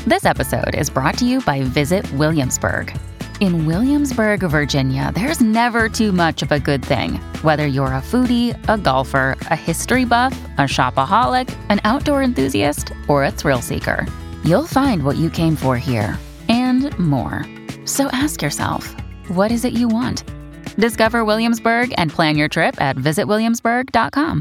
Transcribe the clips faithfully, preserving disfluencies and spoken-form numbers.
This episode is brought to you by Visit Williamsburg. In Williamsburg, Virginia, there's never too much of a good thing. Whether you're a foodie, a golfer, a history buff, a shopaholic, an outdoor enthusiast, or a thrill seeker, you'll find what you came for here and more. So ask yourself, what is it you want? Discover Williamsburg and plan your trip at visit williamsburg dot com.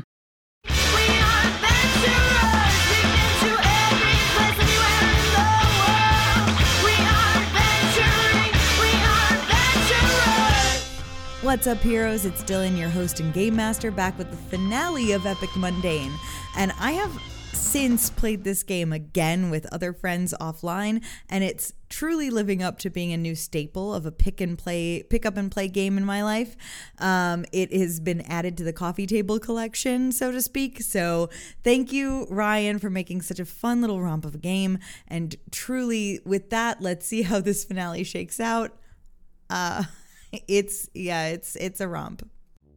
What's up, heroes? It's Dylan, your host and game master, back with the finale of Epic Mundane. And I have since played this game again with other friends offline, and it's truly living up to being a new staple of a pick and play, pick up and play game in my life. Um, it has been added to the coffee table collection, so to speak. So thank you, Ryan, for making such a fun little romp of a game. And truly, with that, let's see how this finale shakes out. Uh... It's, yeah, it's it's a romp.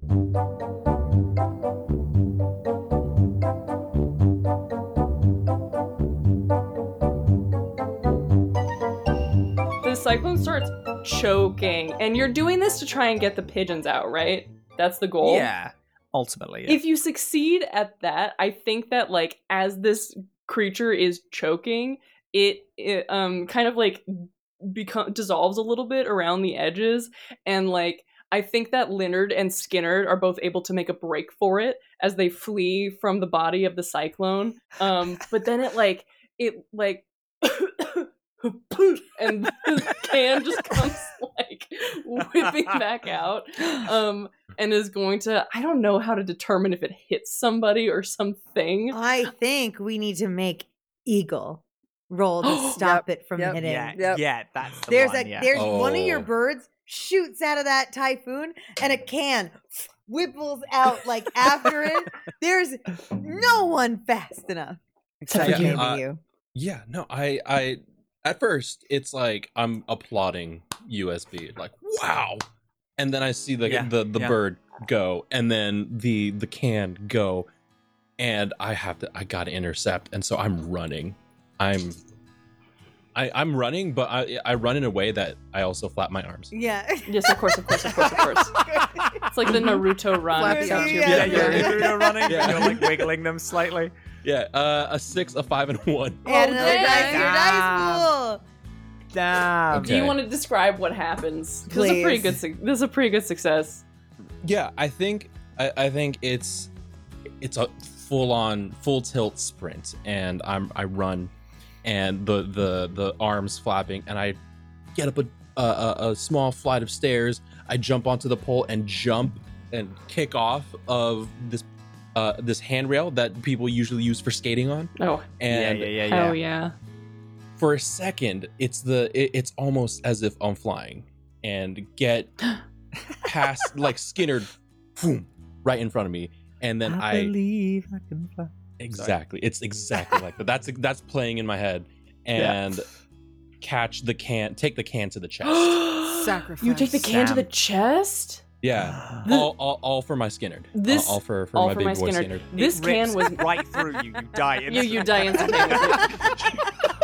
The cyclone starts choking, and you're doing this to try and get the pigeons out, right? That's the goal? Yeah, ultimately. Yeah. If you succeed at that, I think that, like, as this creature is choking, it, it um kind of, like, become dissolves a little bit around the edges, and like I think that Leonard and Skinner are both able to make a break for it as they flee from the body of the cyclone. Um, but then it like it like and the can just comes like whipping back out, um, and is going to I don't know how to determine if it hits somebody or something. I think we need to make Eagle roll to stop yep, it from yep, hitting. Yeah, Yep. yeah, that's the There's one, a yeah. there's Oh. one of your birds shoots out of that typhoon and a can whipples out like after it. There's no one fast enough. Except Yeah, for maybe uh, you. Yeah, no, I, I, at first, it's like I'm applauding U S B, like wow, and then I see the Yeah, the the yeah. bird go, and then the the can go, and I have to, I gotta intercept, and so I'm running, I'm, I, I'm running, but I I run in a way that I also flap my arms. Yeah. Yes, of course, of course, of course, of course. It's like the Naruto run. Flap except your- you're Yeah, Yeah, bigger. you're Naruto running, Yeah. you're like wiggling them slightly. Yeah, uh, a six, a five, and a one. Add another dang. dice to your dice pool. Damn. Do you Okay. want to describe what happens? 'Cause This is a pretty Please. good. su- This is a pretty good success. Yeah, I think I, I think it's it's a full on full tilt sprint, and I'm I run, and the the the arms flapping, and I get up a a, a small flight of stairs. I jump onto the pole and jump and kick off of this uh this handrail that people usually use for skating on. Oh, And yeah, yeah, yeah, yeah. hell yeah! for a second, it's the it, it's almost as if I'm flying and get past like Skinner, boom, right in front of me, and then I, believe I can fly. exactly it's exactly like that. That's that's playing in my head, and catch the can, take the can to the chest. Sacrifice. You take the can to Sam. the chest. Yeah, The- all, all all for my Skinner. This- all, all for for all my for big my boy Skinner. Skinner. This It can rips was right through you. You die. you. You die instantaneously.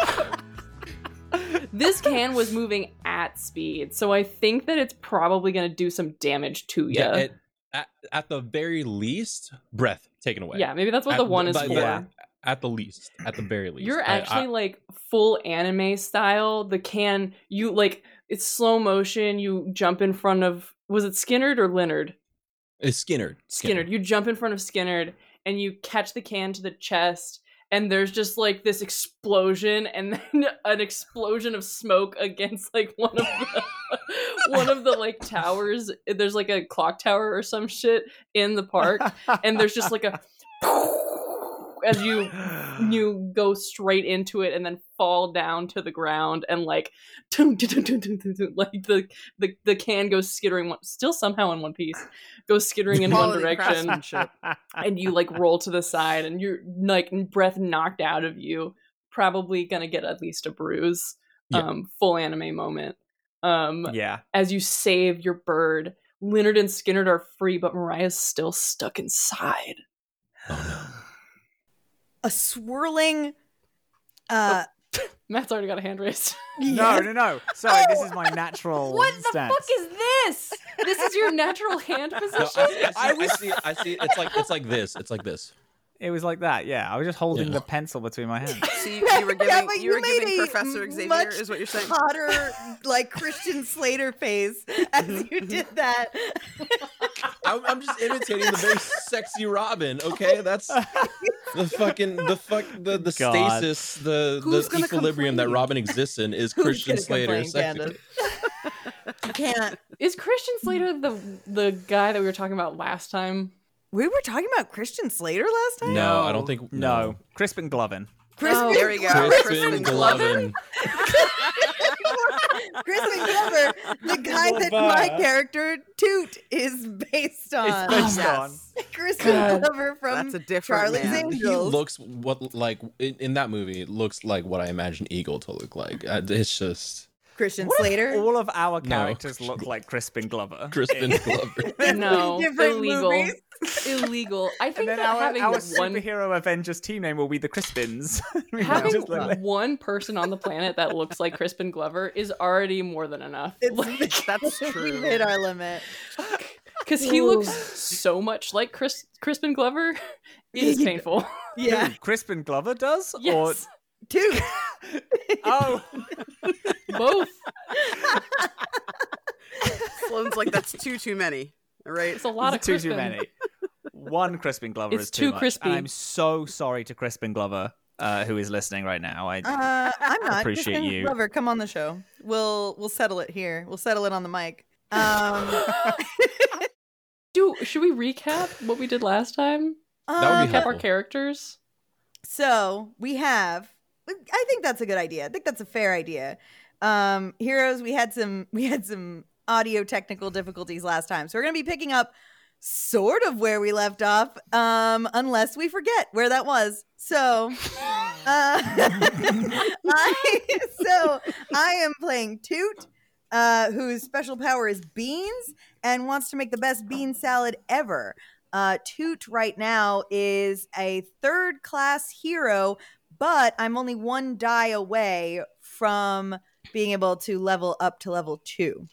This can was moving at speed, so I think that it's probably going to do some damage to you. Yeah, Yeah, it, at, at the very least, breath taken away. maybe that's what At the one is by- for. by- At the least, at the very least. You're I- actually I- like full anime style. The can, you like it's slow motion. You jump in front of was it Skinnerd or Leonard? it's Skinner. Skinnerd. You jump in front of Skinnerd and you catch the can to the chest, and there's just like this explosion, and then an explosion of smoke against like one of the one of the like towers. There's like a clock tower or some shit in the park, and there's just like a as you you go straight into it and then fall down to the ground, and like like the the, the can goes skittering one, still somehow in one piece goes skittering in one Quality direction, craftsmanship. and you like roll to the side, and you're like breath knocked out of you, probably gonna get at least a bruise. Yeah. Um full anime moment. Um Yeah. as you save your bird, Leonard and Skinnerd are free, but Mariah's still stuck inside. Oh no. A swirling uh Matt's already got a hand raised. No, no, no. Sorry, this is my natural What the stance. fuck is this? This is your natural hand position? No, I, I, see, I see. I see. It's like it's like this. It's like this. It was like that, yeah. I was just holding Yeah. the pencil between my hands. So you, you were giving, Yeah, but you were made giving a Professor Xavier, much is what you're saying? hotter, like Christian Slater face as you did that. I'm, I'm just imitating the very sexy Robin. Okay, that's the fucking the fuck the the God. stasis, the Who's the gonna equilibrium that complain? Robin exists in is Who's Christian gonna Slater. complain, sexy. Candace? You can't. Is Christian Slater the the guy that we were talking about last time? We were talking about Christian Slater last time. No, I don't think No. Crispin Glovin. Crispin, Oh, There we go. Crispin Glovin? Glovin. Crispin Glover, the guy that my character Toot is based on. It's based yes. on. Crispin God. Glover from That's a different Charlie's man. He Angels. looks what like in, in that movie. It looks like what I imagine Eagle to look like. Uh, It's just Christian What if Slater. all of our No. characters look like Crispin Glover? Crispin Glover. No, Different illegal. movies. Illegal. I And think then that our, having our one superhero Avengers team name will be the Crispins. We might having just look like- one person on the planet that looks like Crispin Glover is already more than enough. It's, That's we true. hit our limit. Because he looks so much like Chris Crispin Glover, it is Yeah. painful. Yeah, Who, Crispin Glover does? Yes, Toot. Or... Oh, both. Sloane's like, that's too, too many. All right? It's a lot of too, Crispin. too many. One Crispin Glover It's is too, too much. crispy. And I'm so sorry to Crispin Glover, uh, who is listening right now. I Uh, I'm not. Appreciate Crispin you. Glover, come on the show. We'll we'll settle it here. We'll settle it on the mic. Um, Do should we recap what we did last time? That would be um, Recap our helpful. characters. So we have. I think that's a good idea. I think that's a fair idea. Um, heroes, we had some we had some audio technical difficulties last time, so we're gonna be picking up sort of where we left off, um, unless we forget where that was. So, uh, I so I am playing Toot, uh, whose special power is beans and wants to make the best bean salad ever. Uh, Toot right now is a third class hero, but I'm only one die away from being able to level up to level two.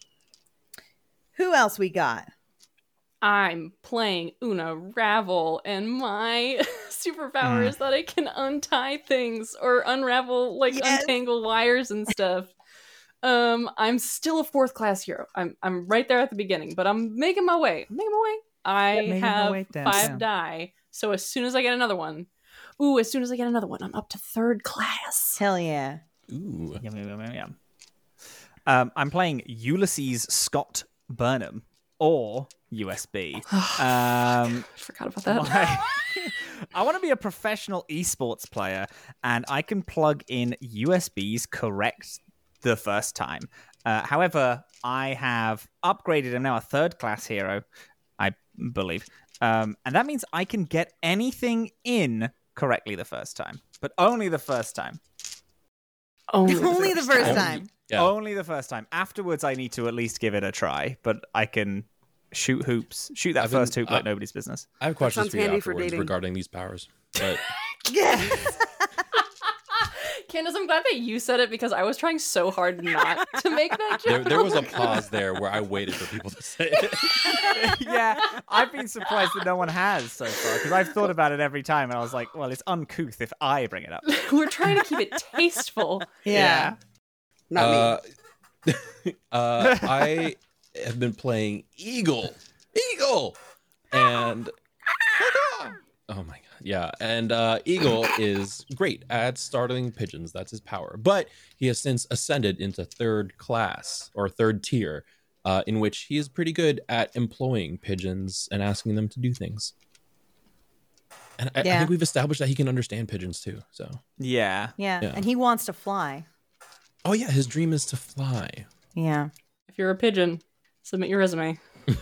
Who else we got? I'm playing Una Ravel, and my superpower Mm. is that I can untie things or unravel, like Yes. untangle wires and stuff. Um, I'm still a fourth class hero. I'm I'm right there at the beginning, but I'm making my way. I'm making my way. I Making my have way down, five down. die, so as soon as I get another one, ooh, as soon as I get another one, I'm up to third class. Hell yeah. Ooh. Yum, yum, yum, yum, yum. Um, I'm playing Ulysses Scott Burnham, or U S B. Um, I forgot about that. my- I want to be a professional esports player, and I can plug in U S Bs correct the first time. Uh, however, I have upgraded. I'm now a third class hero, I believe. Um, and that means I can get anything in correctly the first time, but only the first time. Only, Only the first Only- time. Yeah. Only the first time. Afterwards, I need to at least give it a try, but I can shoot hoops, shoot that I've been- first hoop like I- nobody's business. I have questions sounds for you handy for afterwards dating. regarding these powers. But Yes. Candace, I'm glad that you said it because I was trying so hard not to make that joke. there, there was a pause there where I waited for people to say it. Yeah, I've been surprised that no one has so far, because I've thought about it every time, and I was like, well, it's uncouth if I bring it up. We're trying to keep it tasteful. Yeah. Not me. uh, uh, I have been playing Eagle. Eagle! And. Oh my god. Yeah. And uh, Eagle is great at startling pigeons. That's his power. But he has since ascended into third class or third tier, uh, in which he is pretty good at employing pigeons and asking them to do things. And I, I Yeah. think we've established that he can understand pigeons too. So. Yeah. Yeah. Yeah. And he wants to fly. Oh, yeah. His dream is to fly. Yeah. If you're a pigeon, submit your resume.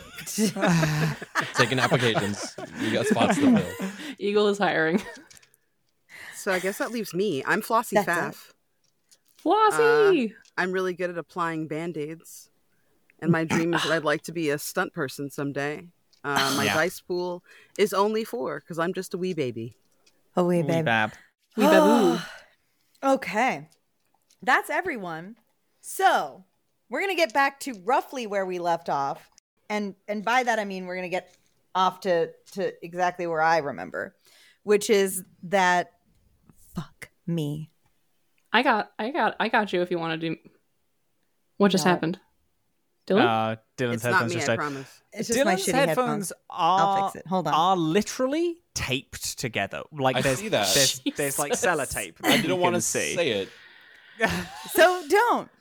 Taking applications. You got spots to fill. Eagle is hiring. So I guess that leaves me. I'm Flossie That's Pfaff. Flossie! I'm really good at applying band-aids. And my dream is that I'd like to be a stunt person someday. Uh, my Yeah. dice pool is only four because I'm just a wee baby. Oh, wait, Wee babe. bab. Wee baboo. Okay. that's everyone. So we're gonna get back to roughly where we left off, and and by that I mean we're gonna get off to to exactly where I remember, which is that fuck me. I got, I got, I got you. If you want to do, what just No. happened, Dylan? Uh, Dylan's It's not headphones me, just I died. promise. It's just my Dylan's shitty headphones, headphones. are I'll fix it. Hold on. are literally taped together. Like I there's, see that. There's, there's like Jesus. sellotape. I that you didn't want to can see. say it. So don't.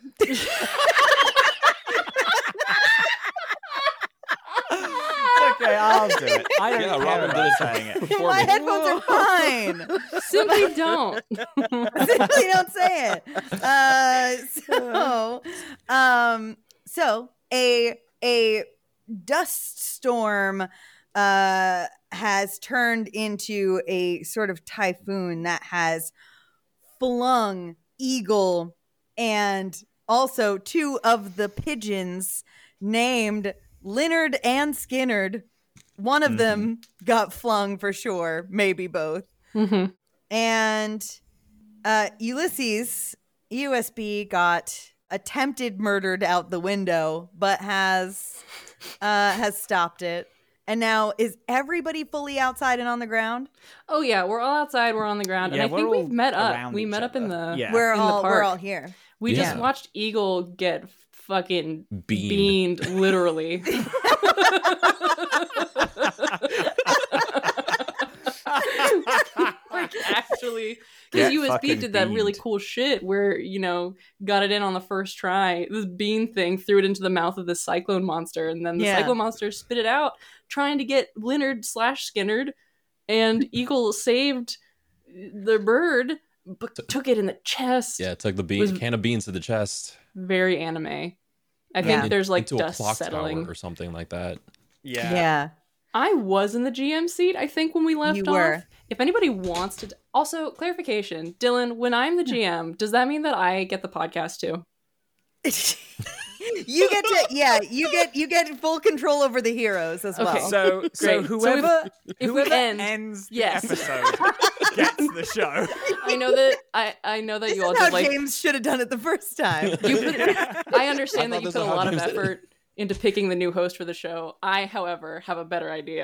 Okay, I'll do it. I don't Yeah, care Robin about did it saying it. before My me. headphones are fine. Simply don't. Simply don't say it. Uh, so, um, so a a dust storm uh, has turned into a sort of typhoon that has flung Eagle and also two of the pigeons named Leonard and Skinnerd. One of Mhm. them got flung for sure, maybe both. hmm And uh, Ulysses, U S B, got attempted murdered out the window, but has uh, has stopped it. And now, is everybody fully outside and on the ground? Oh yeah, we're all outside. We're on the ground, Yeah, and I think we're we've all met up. around We each met up in other. the. Yeah. We're in the all we're park. all here. We just Yeah. watched Eagle get fucking Beamed. beamed, literally. Like actually, because Get U S B fucking did that really beamed. cool shit where, you know, got it in on the first try. This bean thing threw it into the mouth of the cyclone monster, and then the Yeah. cyclone monster spit it out, trying to get Leonard slash Skinnerd, and Eagle saved the bird, but took it in the chest. Yeah, it took the bean, Was- can of beans to the chest. Very anime. I Yeah. think In- there's like into dust a clock settling. tower or something like that. Yeah. Yeah. I was in the G M seat, I think, when we left You off. were. If anybody wants to. Also, clarification. Dylan, when I'm the G M, does that mean that I get the podcast too? You get to yeah, you get you get full control over the heroes as well. Okay. So, so Great. So whoever if we whoever end- ends the yes. episode gets the show. I know that I, I know that This you all is how did like James should have done it the first time. you put, I understand I that you thought put a this is lot how of James did it. effort into picking the new host for the show. I, however, have a better idea.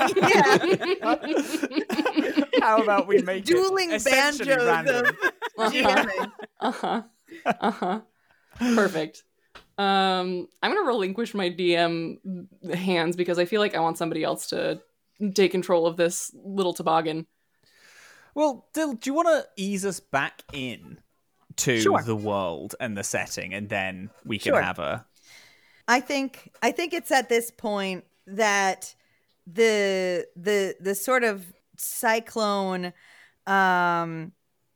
How about we make Dueling it essentially banjos random? of Uh-huh. jamming. Uh-huh. Uh-huh. Perfect. Um, I'm gonna relinquish my D M hands because I feel like I want somebody else to take control of this little toboggan. Well, Dill, do you want to ease us back in to Sure. the world and the setting, and then we can Sure. have a I think I think it's at this point that the the the sort of cyclone um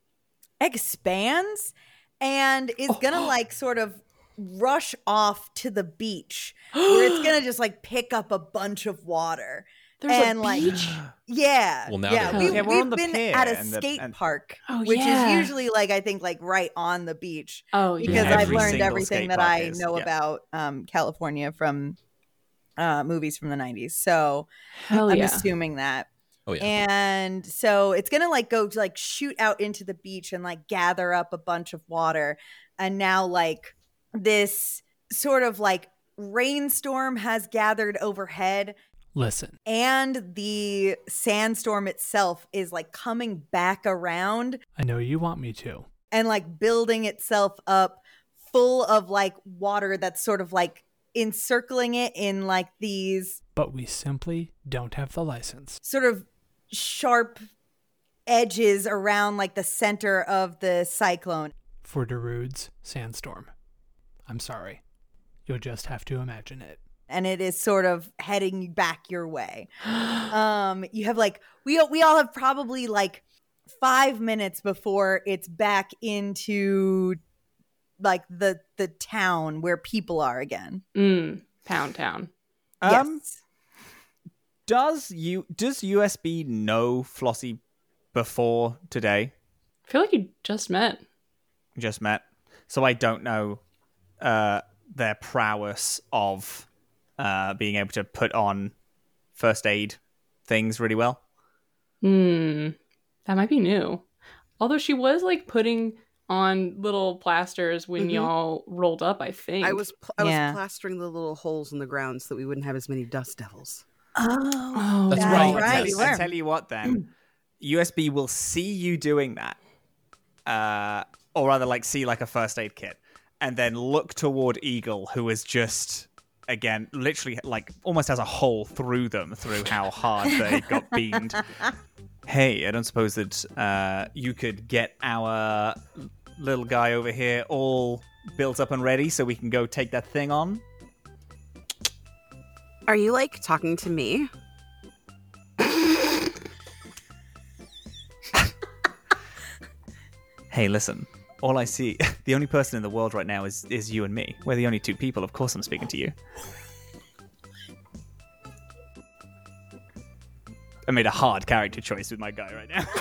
expands and is gonna like sort of rush off to the beach where it's gonna just like pick up a bunch of water. There's And, a like, beach. Yeah. Well, now yeah, there we, is. Yeah, we're we've on the been pier at a and the- skate and- park, Oh, which yeah. is usually like I think like right on the beach. Oh, Because yeah. I've Every learned single everything skate that park I is, know yeah. about um, California from uh, movies from the nineties. So Hell I'm yeah. assuming that. Oh yeah. And so it's gonna like go to like shoot out into the beach and like gather up a bunch of water. And now like this sort of like rainstorm has gathered overhead. Listen, And the sandstorm itself is like coming back around I know you want me to. and like building itself up full of like water that's sort of like encircling it in like these But we simply don't have the license. sort of sharp edges around like the center of the cyclone. For Darude's sandstorm. I'm sorry. You'll just have to imagine it. And it is sort of heading back your way. Um, you have like we we all have probably like five minutes before it's back into like the the town where people are again. Mm, Pound Town. Um, yes. does you does U S B know Flossie before today? I feel like you just met. Just met, so I don't know uh, their prowess of uh, being able to put on first aid things really well. Hmm. That might be new. Although she was like putting on little plasters when Mhm. y'all rolled up, I think. I was pl- I Yeah. was plastering the little holes in the ground so that we wouldn't have as many dust devils. Oh, Oh, That's that's right, right. I, You tell, I were. tell you what, then U S B will see you doing that, uh, or rather, like see like a first aid kit, and then look toward Eagle, who is just again literally like almost has a hole through them through how hard they got beamed. Hey, I don't suppose that uh, you could get our little guy over here all built up and ready so we can go take that thing on? Are you like talking to me? Hey, listen. All I see, the only person in the world right now is is you and me. We're the only two people. Of course I'm speaking to you. I made a hard character choice with my guy right now.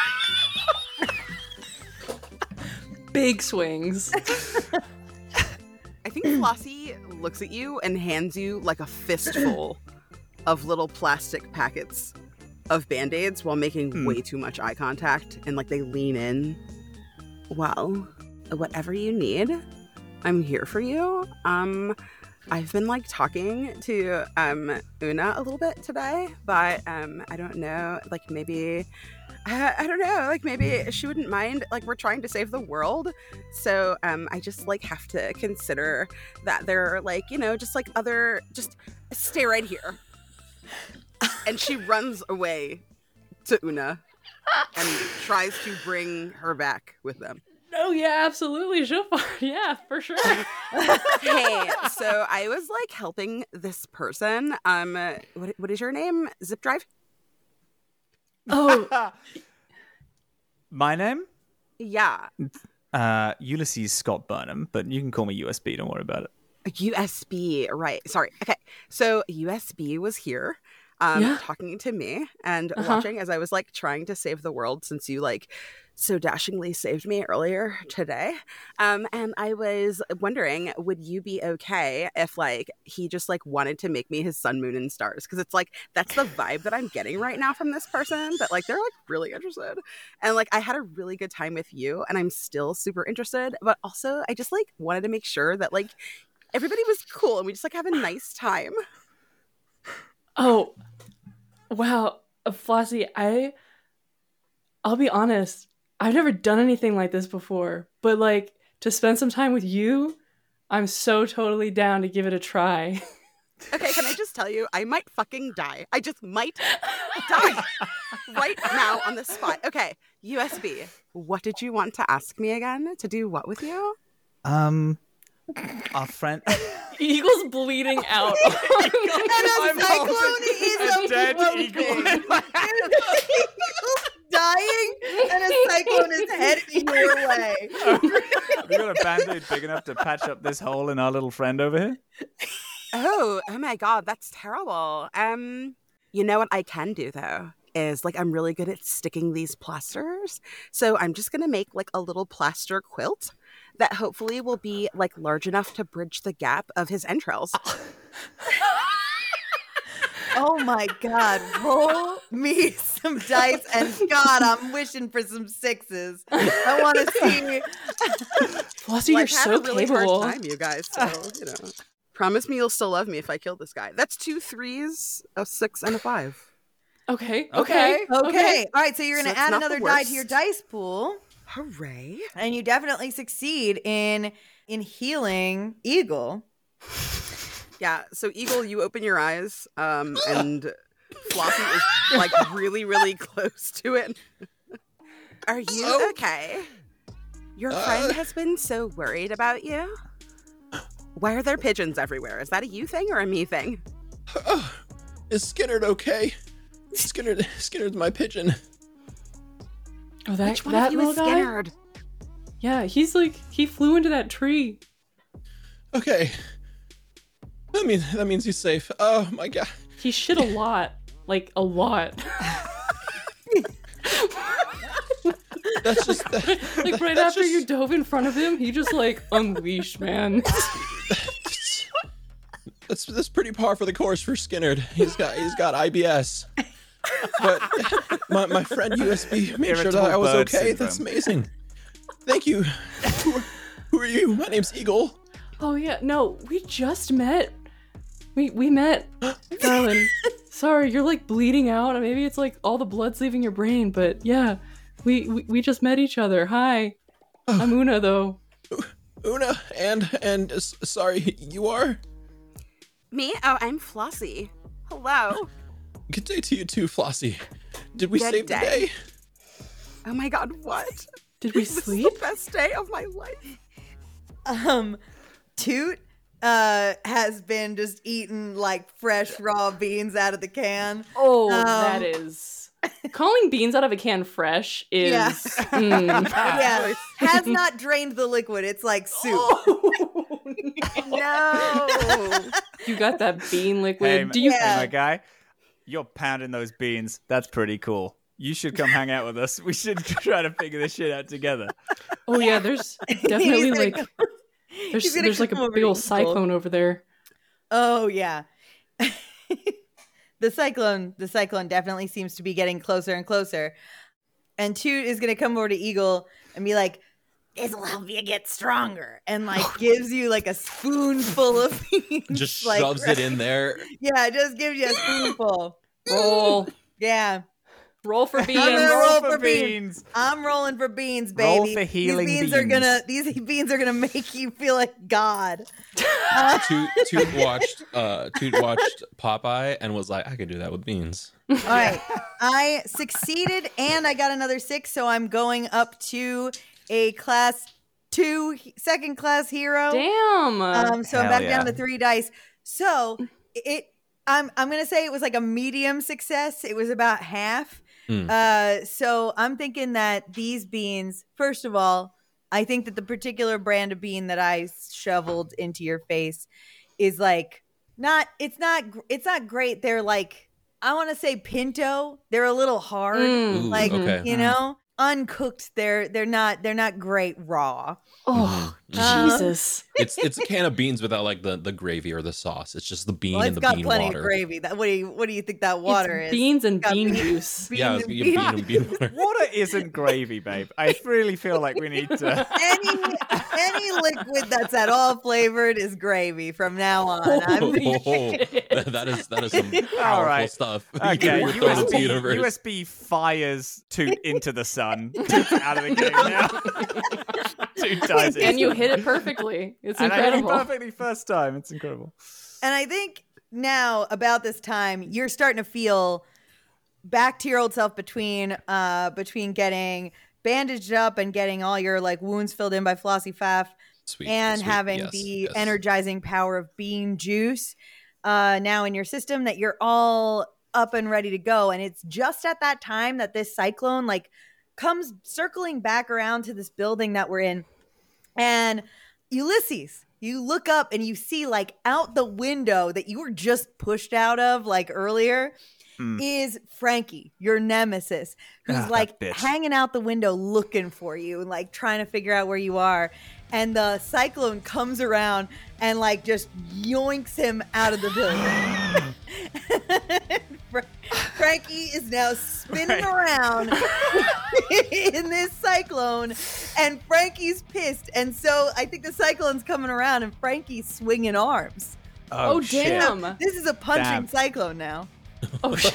Big swings. I think Flossie looks at you and hands you like a fistful of little plastic packets of Band-Aids while making Hmm. way too much eye contact, and like they lean in. Well, whatever you need, I'm here for you. Um, I've been like talking to um Una a little bit today, but um I don't know, like maybe I, I don't know, like maybe she wouldn't mind. Like we're trying to save the world, so um I just like have to consider that there are like, you know, just like other, just stay right here. And she runs away to Una and tries to bring her back with them. Oh yeah, absolutely. She'll find, yeah, for sure. Hey, so I was like helping this person. Um, what what is your name? Zip Drive? Oh, My name? Yeah, Uh, Ulysses Scott Burnham, but you can call me U S B. Don't worry about it. U S B. Right. Sorry. Okay. So U S B was here, um, Yeah. talking to me and Uh-huh. watching as I was like trying to save the world, since you like so dashingly saved me earlier today. Um, and I was wondering, would you be okay if like he just like wanted to make me his sun, moon, and stars? Because it's like that's the vibe that I'm getting right now from this person. That like they're like really interested, and like I had a really good time with you, and I'm still super interested. But also, I just like wanted to make sure that like everybody was cool and we just like have a nice time. oh, wow, uh, Flossie. I, I'll be honest. I've never done anything like this before, but like to spend some time with you, I'm so totally down to give it a try. Okay, can I just tell you, I might fucking die. I just might die right now on the spot. Okay, U S B, what did you want to ask me again? To do what with you? Um, our friend. Eagle's bleeding out. And a cyclone is a dead approaching. eagle. Dying, and a cyclone is heading your way. We got a band-aid big enough to patch up this hole in our little friend over here? Oh, oh my god, that's terrible. Um, you know what I can do though? Is like I'm really good at sticking these plasters. So I'm just gonna make like a little plaster quilt that hopefully will be like large enough to bridge the gap of his entrails. Oh my god, roll me some dice, and god, I'm wishing for some sixes. I want to see. Flossie, you're I've had so a really capable. hard time, you guys. So you know, promise me you'll still love me if I kill this guy. That's two threes, a six, and a five. Okay, Okay. okay, Okay, all right, so you're So going to it's add not the another die to your worst. dice pool, Hooray! and you definitely succeed in in healing Eagle. Yeah. So Eagle, you open your eyes, um, and Flossie is like really, really close to it. Are you Oh. okay? Your friend Uh. has been so worried about you. Why are there pigeons everywhere? Is that a you thing or a me thing? Oh, is Skinnerd okay? Skinnerd, Skinnerd's my pigeon. Oh, that Which one that of you little is guy. Skinnerd? Yeah, he's like he flew into that tree. Okay. That means that means he's safe. Oh my god. He shit a lot, like a lot. That's just that, Like right that's after you just- dove in front of him, he just like unleashed, man. That's that's pretty par for the course for Skinnerd. He's got he's got I B S. But my, my friend U S B made sure that I was Irritable bird okay. That's syndrome. amazing. thank you. Who are, who are you? My name's Eagle. Oh yeah, no, we just met. We we met, darling. Sorry, you're like bleeding out. Maybe it's like all the blood's leaving your brain, but yeah, we we, we just met each other. Hi, I'm Una though. Una, and and uh, sorry, you are. Me? Oh, I'm Flossie. Hello. Good day to you too, Flossie. Did we Good save day. the day? Oh my god, what? Did we This is sleep? the best day of my life. Um, Toot uh has been just eating like fresh raw beans out of the can. Oh, Um, that is calling beans out of a can fresh is. Yeah. Mm. Yeah, has not drained the liquid. It's like soup. Oh, No. you got that bean liquid. Hey, Do you? Yeah. hey, my guy, you're pounding those beans. That's pretty cool. You should come hang out with us. We should try to figure this shit out together. Oh yeah, there's definitely He's gonna like come- there's he's gonna there's like come a over big to old Eagle. cyclone over there. Oh yeah. the cyclone, the cyclone definitely seems to be getting closer and closer. And Toot is gonna come over to Eagle and be like, "This will help you get stronger," and like gives you like a spoonful of beans. Just like, shoves it in there. Yeah, it just gives you a spoonful. Roll, Yeah, roll for beans. I'm gonna Roll roll for for beans. beans. I'm rolling for beans, Roll baby. for healing these beans, are beans. gonna these beans are gonna make you feel like God. Toot, Toot watched uh Toot watched Popeye and was like, I could do that with beans. All right, I succeeded and I got another six, so I'm going up to a class two, second class hero. Damn. Um, so I'm Hell back yeah. down to three dice. So it, I'm, I'm gonna say it was like a medium success. It was about half. Mm. Uh, so I'm thinking that these beans, first of all, I think that the particular brand of bean that I shoveled into your face is like not. It's not. gr- It's not great. They're like, I want to say pinto. They're a little hard. Mm. Ooh, Like okay. you know, uncooked. They're they're not. They're not great raw. Oh, Mhm. Jesus. It's it's a can of beans without like the, the gravy or the sauce. It's just the bean Well, and it's the got bean plenty water. of gravy. That what do you what do you think that water It's is? beans and Got bean bean- juice. Yeah, Beans it's and bean, bean beans. and bean water. Water isn't gravy, babe. I really feel like we need to. any any liquid that's at all flavored is gravy from now on. I'm, Oh, that that is that is some powerful right. stuff. Okay, You're throwing into the U S B, universe. U S B fires Toot into the sun. Toot's out of the game now. Toot dies. And you instantly. hit it perfectly. It's And I hit it incredible. perfectly first time. It's incredible. and I think now about this time you're starting to feel back to your old self between uh between getting bandaged up and getting all your like wounds filled in by Flossie Pfaff. Sweet, and sweet. having Yes, the yes. energizing power of bean juice uh, now in your system, that you're all up and ready to go. And it's just at that time that this cyclone like comes circling back around to this building that we're in. And Ulysses, you look up and you see like out the window that you were just pushed out of like earlier Mm. is Frankie, your nemesis, who's Ah, that like bitch. hanging out the window looking for you and like trying to figure out where you are. And the cyclone comes around and like just yoinks him out of the building. Fra- Frankie is now spinning around in this cyclone, and Frankie's pissed. And so I think the cyclone's coming around, and Frankie's swinging arms. Oh, shit. damn. This is a punching Damn. cyclone now. Oh shit.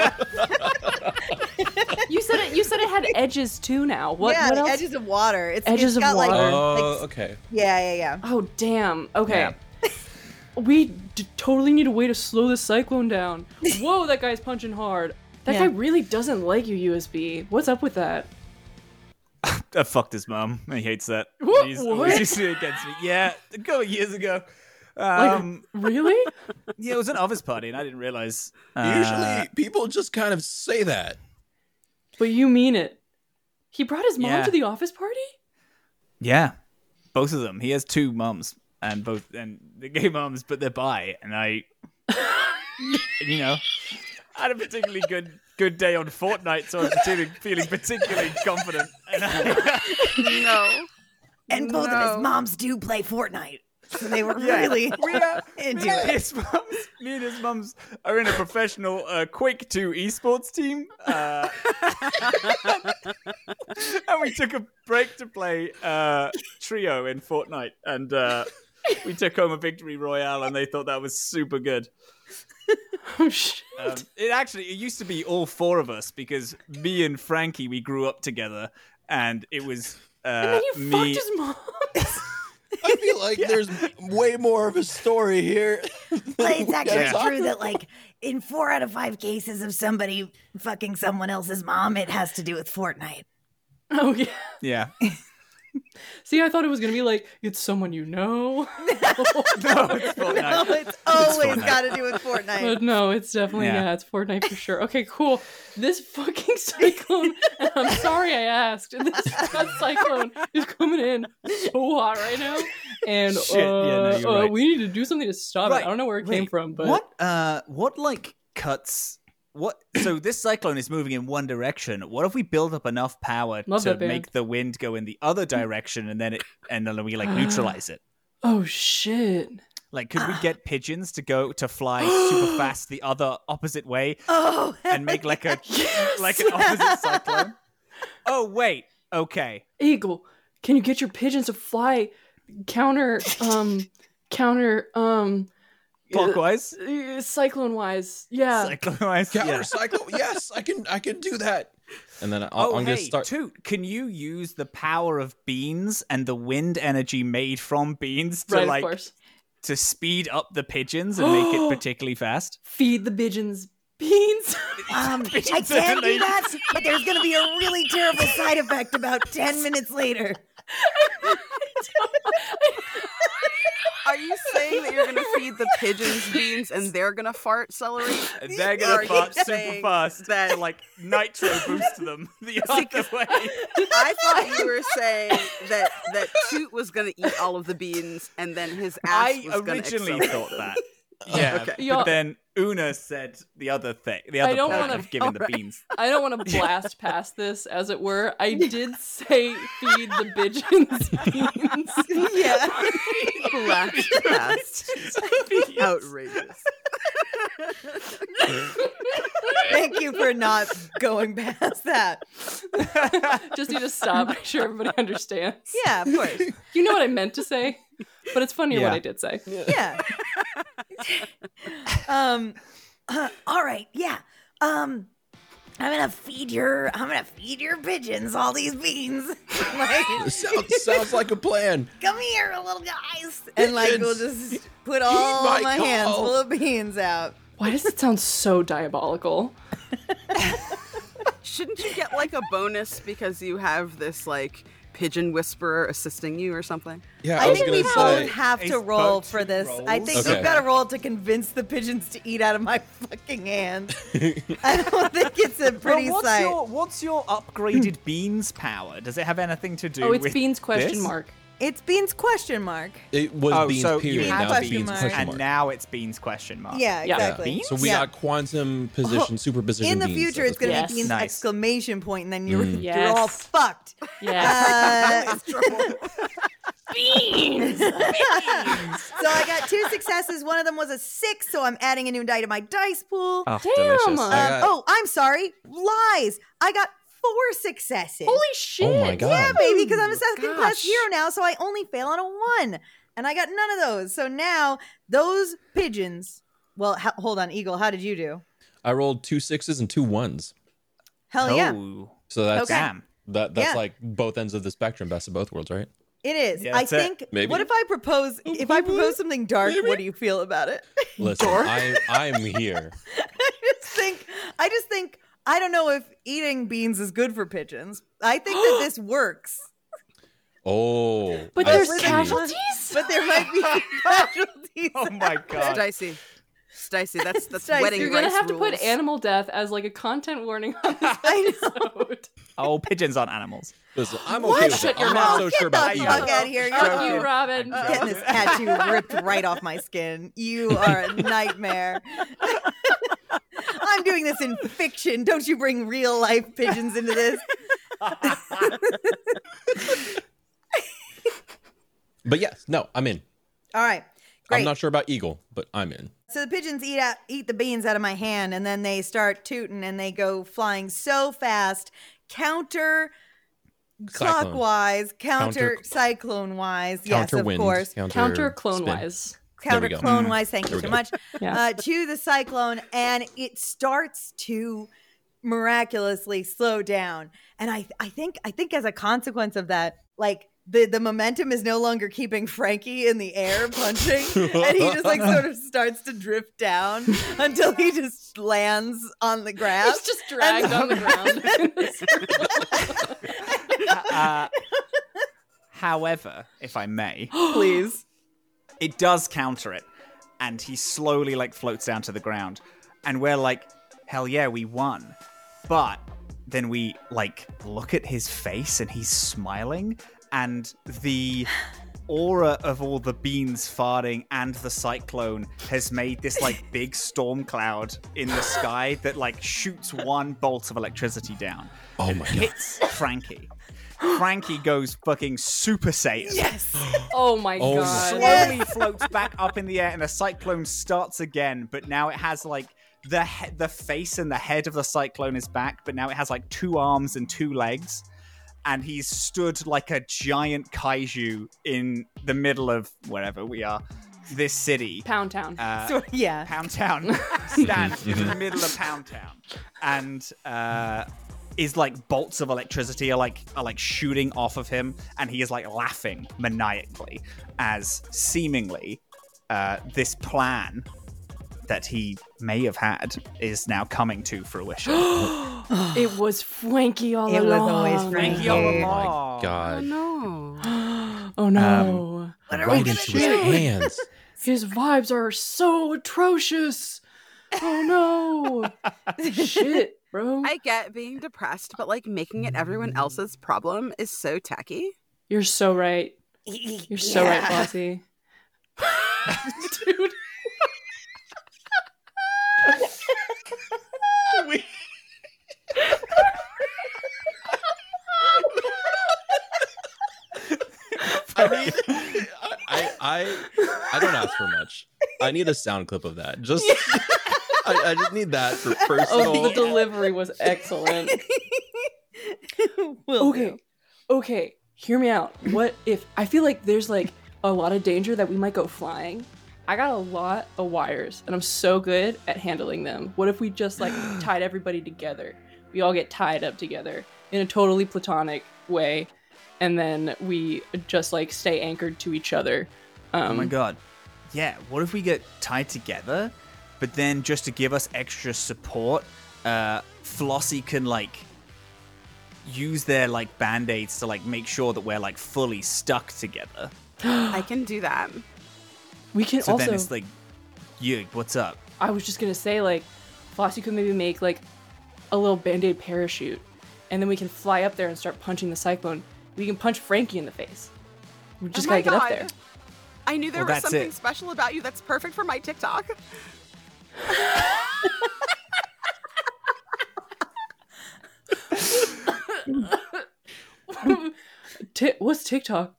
You said it you said it had edges too now. What yeah, what the else? edges of water. It's, Edges it's of got like, water. Oh, like- okay. yeah, yeah, yeah. Oh damn. Okay. Yeah. We d- totally need a way to slow this cyclone down. Whoa, that guy's punching hard. That Yeah. guy really doesn't like you, U S B. What's up with that? I fucked his mum. He hates that. What? He's What? always used to it against me. Yeah, a couple of years ago. Um, Really? yeah, it was an office party, and I didn't realize. Uh, Usually people just kind of say that. But you mean it. He brought his mom Yeah. to the office party? yeah, both of them. He has two mums, and both and they're gay mums, but they're bi. And I, you know, I had a particularly good good day on Fortnite, so I was feeling, feeling particularly confident. And I, No. And both of No. his moms do play Fortnite. So they were Yeah. really we are, into me and it. his mums, me and his mums are in a professional uh, Quake two esports team. Uh, and we took a break to play uh, Trio in Fortnite. And uh, we took home a victory royale, and they thought that was super good. Oh shit. Um, it actually, it used to be all four of us because me and Frankie, we grew up together. And it was uh, And then you me. fucked his mom. I feel like there's way more of a story here. Well, it's actually Yeah. true that, like, in four out of five cases of somebody fucking someone else's mom, it has to do with Fortnite. Oh yeah. Yeah. See, I thought it was gonna be like it's someone you know. No, it's Fortnite. No, it's always Fortnite. got to do with Fortnite. But no, it's definitely Yeah. yeah. it's Fortnite for sure. Okay, cool. This fucking cyclone. And I'm sorry I asked. This that cyclone is coming in so hot right now, and Shit, yeah, no, uh, you're uh, right. we need to do something to stop Right. it. I don't know where it came Wait, from, but what? Uh, what like cuts? What? So this cyclone is moving in one direction. What if we build up enough power Love to that band. make the wind go in the other direction, and then it, and then we like neutralize it? oh shit. Like, could we get pigeons to go to fly super fast the other opposite way Oh, and make like a like an opposite cyclone? Oh wait, okay. Eagle, can you get your pigeons to fly counter um counter um Clockwise, uh, cyclone wise? Yeah. cyclone-wise. Counter Yeah. cycle. Yes, I can. I can do that. And then I'll, Oh, I'm hey, gonna start. Toot, can you use the power of beans and the wind energy made from beans to right, like of course. to speed up the pigeons and make it particularly fast? Feed the pigeons beans. um, I Pigeons can are do that, but there's going to be a really terrible side effect about ten minutes later. Are you saying that you're gonna feed the pigeons beans and they're gonna fart celery? And they're Are gonna you fart super saying fast that- to like nitro boost them the other way. I thought you were saying that that Toot was gonna eat all of the beans and then his ass I was gonna originally accelerate. thought that. Yeah, Okay. Yo- but then Una said the other thing, the other don't part wanna- of giving the Alright. beans. I don't want to blast past this, as it were. I did say feed the pigeons beans. Yeah. Blast past. Outrageous. Thank you for not going past that. Just need to stop, make sure everybody understands. Yeah, of course. You know what I meant to say, but it's funnier Yeah. what I did say. Yeah. um. uh, all right. Yeah. Um. I'm gonna feed your. I'm gonna feed your pigeons all these beans. Like, Sounds, sounds like a plan. come here, little guys, and like we'll Pigeons. just put all my my hands call. full of beans out. Why does it sound so diabolical? Shouldn't you get like a bonus because you have this like pigeon whisperer assisting you or something? Yeah, I, I, was think gonna we both say. have Ace to roll both for this. I rolls. think Okay. we've got to roll to convince the pigeons to eat out of my fucking hands. I don't think it's a pretty Well, what's sight. your what's your upgraded beans power? Does it have anything to do Oh, it's with beans question this? mark. It's beans question mark. It was Oh, beans so period. you Now have it's question beans mark. question And mark. now it's beans question mark. Yeah, Yeah. exactly. Yeah. So we Yeah. got quantum position, superposition. In the beans. future, That's it's going to Yes. be beans Nice. exclamation point, and then you're, Mm. you're all Yes. fucked. Yeah. Uh, Beans. so I got two successes. One of them was a six, so I'm adding a new die to my dice pool. Oh, Damn. delicious. Um, I got- oh, I'm sorry. Lies. I got four successes. Holy shit. Oh my god. Yeah, baby, because I'm a second class Gosh. hero now, so I only fail on a one. And I got none of those. So now those pigeons. Well, h- hold on, Eagle. How did you do? I rolled two sixes and two ones. Hell yeah. Oh, So that's Okay. damn. that. That's Yeah. like both ends of the spectrum, best of both worlds, right? It is. Yeah, I that's it. think. Maybe. What if I propose? If I propose something dark, Maybe. what do you feel about it? Listen, I I'm here. I just think. I just think. I don't know if eating beans is good for pigeons. I think that this works, Oh, But I there's see. casualties? but there might be casualties. Oh my god. Dicey. Dicey, that's that's Dicey. wedding You're gonna rice have to put rules. animal death as like a content warning on this I know. episode. Oh, pigeons aren't animals. Listen, I'm What? okay with Shut it. your I'm not mouth. so Get sure the about fuck either. out of here. You're Fuck you, getting Robin. I'm getting this tattoo ripped right off my skin. You are a nightmare. I'm doing this in fiction. Don't you bring real life pigeons into this? But yes, no, I'm in. All right. Great. I'm not sure about eagle, but I'm in. So the pigeons eat out, eat the beans out of my hand, and then they start tooting, and they go flying so fast, counter Cyclone. clockwise, counter, Counter- cyclone wise. Yes, Counter of wind, course. counter, Counter clone spin. wise. There Counter we go. clone wise. Thank There you we so go. much. Yeah. Uh, to the cyclone, and it starts to miraculously slow down. And I, I think, I think as a consequence of that, like. The, the momentum is no longer keeping Frankie in the air punching, and he just like sort of starts to drift down until he just lands on the grass. He's just dragged on the ground. uh, however, if I may, Please. it does counter it, and he slowly like floats down to the ground, and we're like, hell yeah, we won. But then we like look at his face, and he's smiling. And the aura of all the beans farting and the cyclone has made this like big storm cloud in the sky that like shoots one bolt of electricity down. Oh and my God. hits Frankie. Frankie goes fucking Super Saiyan. Yes. Oh my Oh my god. Slowly floats back up in the air, and the cyclone starts again. But now it has like the he- the face and the head of the cyclone is back, but now it has like two arms and two legs. And he's stood like a giant kaiju in the middle of wherever we are, this city. Pound Town. Uh, So, yeah. Pound Town stands in the middle of Pound Town, and uh, is like bolts of electricity are like are like shooting off of him, and he is like laughing maniacally as seemingly uh, this plan that he may have had is now coming to fruition. It was Frankie all It was along. always Frankie. Oh Oh my my God. No. Oh no. What are Right we into gonna his do? hands. His vibes are so atrocious. Oh no. Shit, bro. I get being depressed, but like making it everyone else's problem is so tacky. You're so right. You're so right, Flossie. Dude. We- I mean, I, I, I don't ask for much. I need a sound clip of that. Just, I, I just need that for personal. Oh, the delivery was excellent. Will Okay. do. Okay. Hear me out. What if I feel like there's like a lot of danger that we might go flying? I got a lot of wires and I'm so good at handling them. What if we just like tied everybody together? We all get tied up together in a totally platonic way, and then we just like stay anchored to each other. Um, Oh my god. Yeah, what if we get tied together, but then just to give us extra support, uh, Flossie can like use their like band-aids to like make sure that we're like fully stuck together. I can do that. We can So also. then it's like, you, what's up? I was just gonna say, like, Flossie could maybe make like a little band-aid parachute, and then we can fly up there and start punching the cyclone. We can punch Frankie in the face. We just Oh my gotta get up God. there. I knew there Well, was that's something it. special about you that's perfect for my TikTok. Ti- what's TikTok?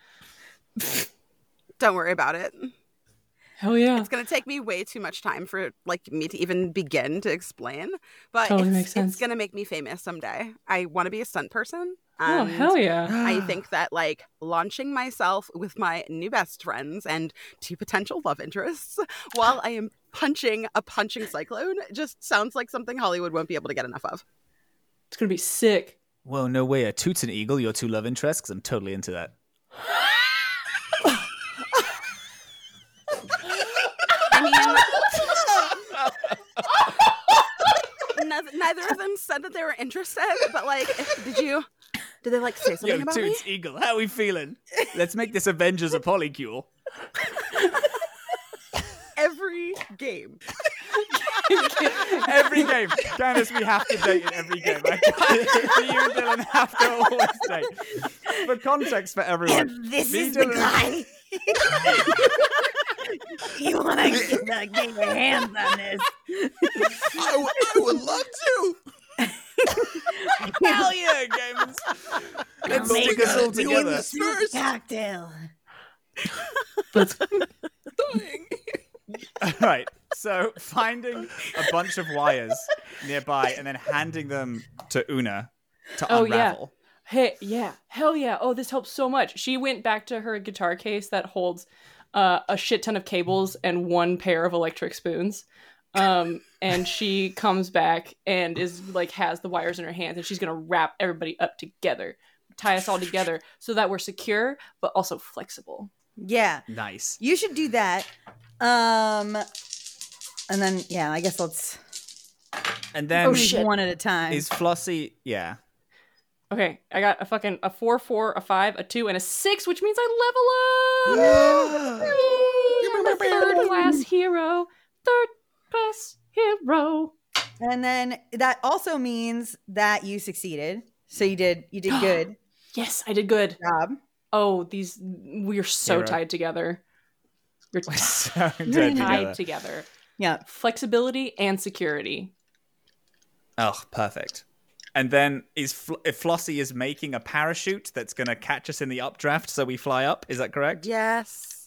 Don't worry about it. Hell yeah. It's gonna take me way too much time for like me to even begin to explain, but Totally it's, makes sense. it's gonna make me famous someday. I want to be a stunt person. Oh, and hell yeah. I think that like launching myself with my new best friends and two potential love interests while I am punching a punching cyclone just sounds like something Hollywood won't be able to get enough of. It's gonna be sick. Well, no way. A Toots and Eagle, your two love interests, because I'm totally into that. I mean, neither, neither of them said that they were interested, but like, did you? Did they like say something Yo, about me? Toots, Eagle, how we feeling? Let's make this Avengers a polycule. Every game. Every game. Candace, we have to date in every game. I can't. You and Dylan have to always date. For context for everyone. This Me, is the Dylan, guy. You want to get, uh, get your hands on this? I, w- I would love to. Hell yeah, games. Let's Make stick us all doing together. this first. Cocktail. Let's Dying. All right. So finding a bunch of wires nearby and then handing them to Una to Oh, unravel. Hey, yeah, hell yeah. Oh, this helps so much. She went back to her guitar case that holds uh, a shit ton of cables and one pair of electric spoons. Um, and she comes back and is like, has the wires in her hands, and she's going to wrap everybody up together, tie us all together so that we're secure, but also flexible. Yeah. Nice. You should do that. Um, and then, yeah, I guess let's And then Oh, shit. one at a time. is Flossie, yeah. Okay, I got a fucking a four, four, a five, a two, and a six, which means I level up. Yay, I'm a third class hero. Third class hero. And then that also means that you succeeded. So you did you did good Yes, I did good. job. Oh, these we're so Hero. tied together. We're We're tied so dead together. together. Yeah. Flexibility and security. Oh, perfect. And then is Fl- if Flossie is making a parachute that's going to catch us in the updraft so we fly up. Is that correct? Yes.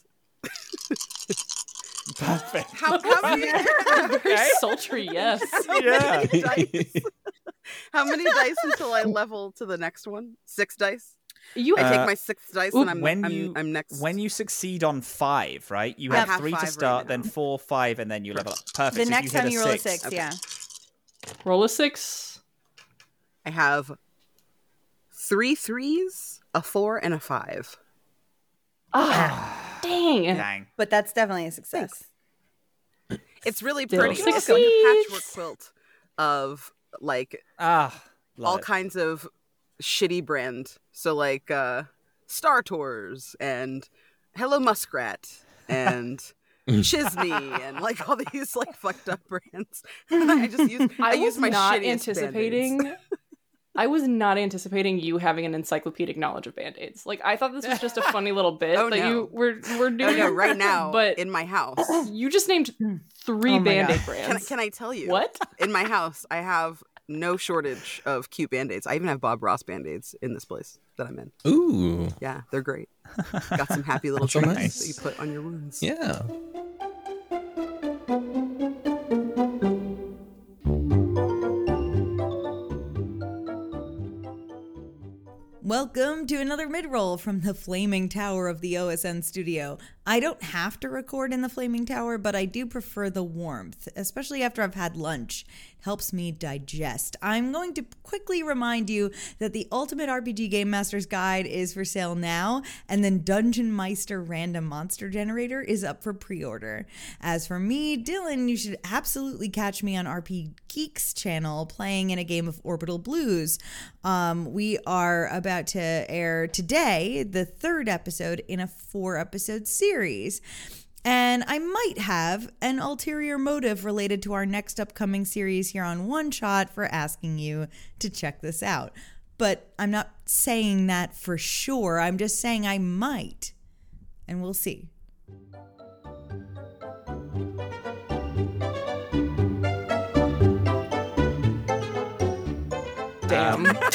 Perfect. How, how many? Very sultry, yes. Yeah. dice? How many dice until I level to the next one? Six dice. You I Uh, take my sixth dice oop, and I'm when I'm, you- I'm next. When you succeed on five, right? You I have have three to five start, right then now. four, five, and then you level up. Perfect. The So next if you hit time a you roll a six, six, yeah. roll a six. I have three threes, a four, and a five. Ah, dang. Dang. But that's definitely a success. It's really Still pretty. It's like a succeeds. patchwork quilt of like Ah, love all it. kinds of shitty brand. So like uh Star Tours and Hello Muskrat and Chisney and like all these like fucked up brands. And I just use I, I, use was my not shittiest anticipating. Band-Aids. I was not anticipating you having an encyclopedic knowledge of band-aids. Like I thought this was just a funny little bit Oh, that no. you were were Oh doing. no, right now but in my house. you just named three Oh my band-aid God. brands. Can I, can I tell you? What? In my house, I have no shortage of cute Band-Aids. I even have Bob Ross Band-Aids in this place that I'm in. Ooh. Yeah, they're great. Got some happy little That's so treats nice. that you put on your wounds. Yeah. Welcome to another mid-roll from the Flaming Tower of the O S N studio. I don't have to record in the Flaming Tower, but I do prefer the warmth, especially after I've had lunch. It helps me digest. I'm going to quickly remind you that the Ultimate R P G Game Master's Guide is for sale now, and then Dungeon Meister Random Monster Generator is up for pre-order. As for me, Dylan, you should absolutely catch me on R P Geek's channel playing in a game of Orbital Blues. Um, we are about to air today the third episode in a four-episode series. And I might have an ulterior motive related to our next upcoming series here on One Shot for asking you to check this out. But I'm not saying that for sure. I'm just saying I might. And we'll see. Damn. Um,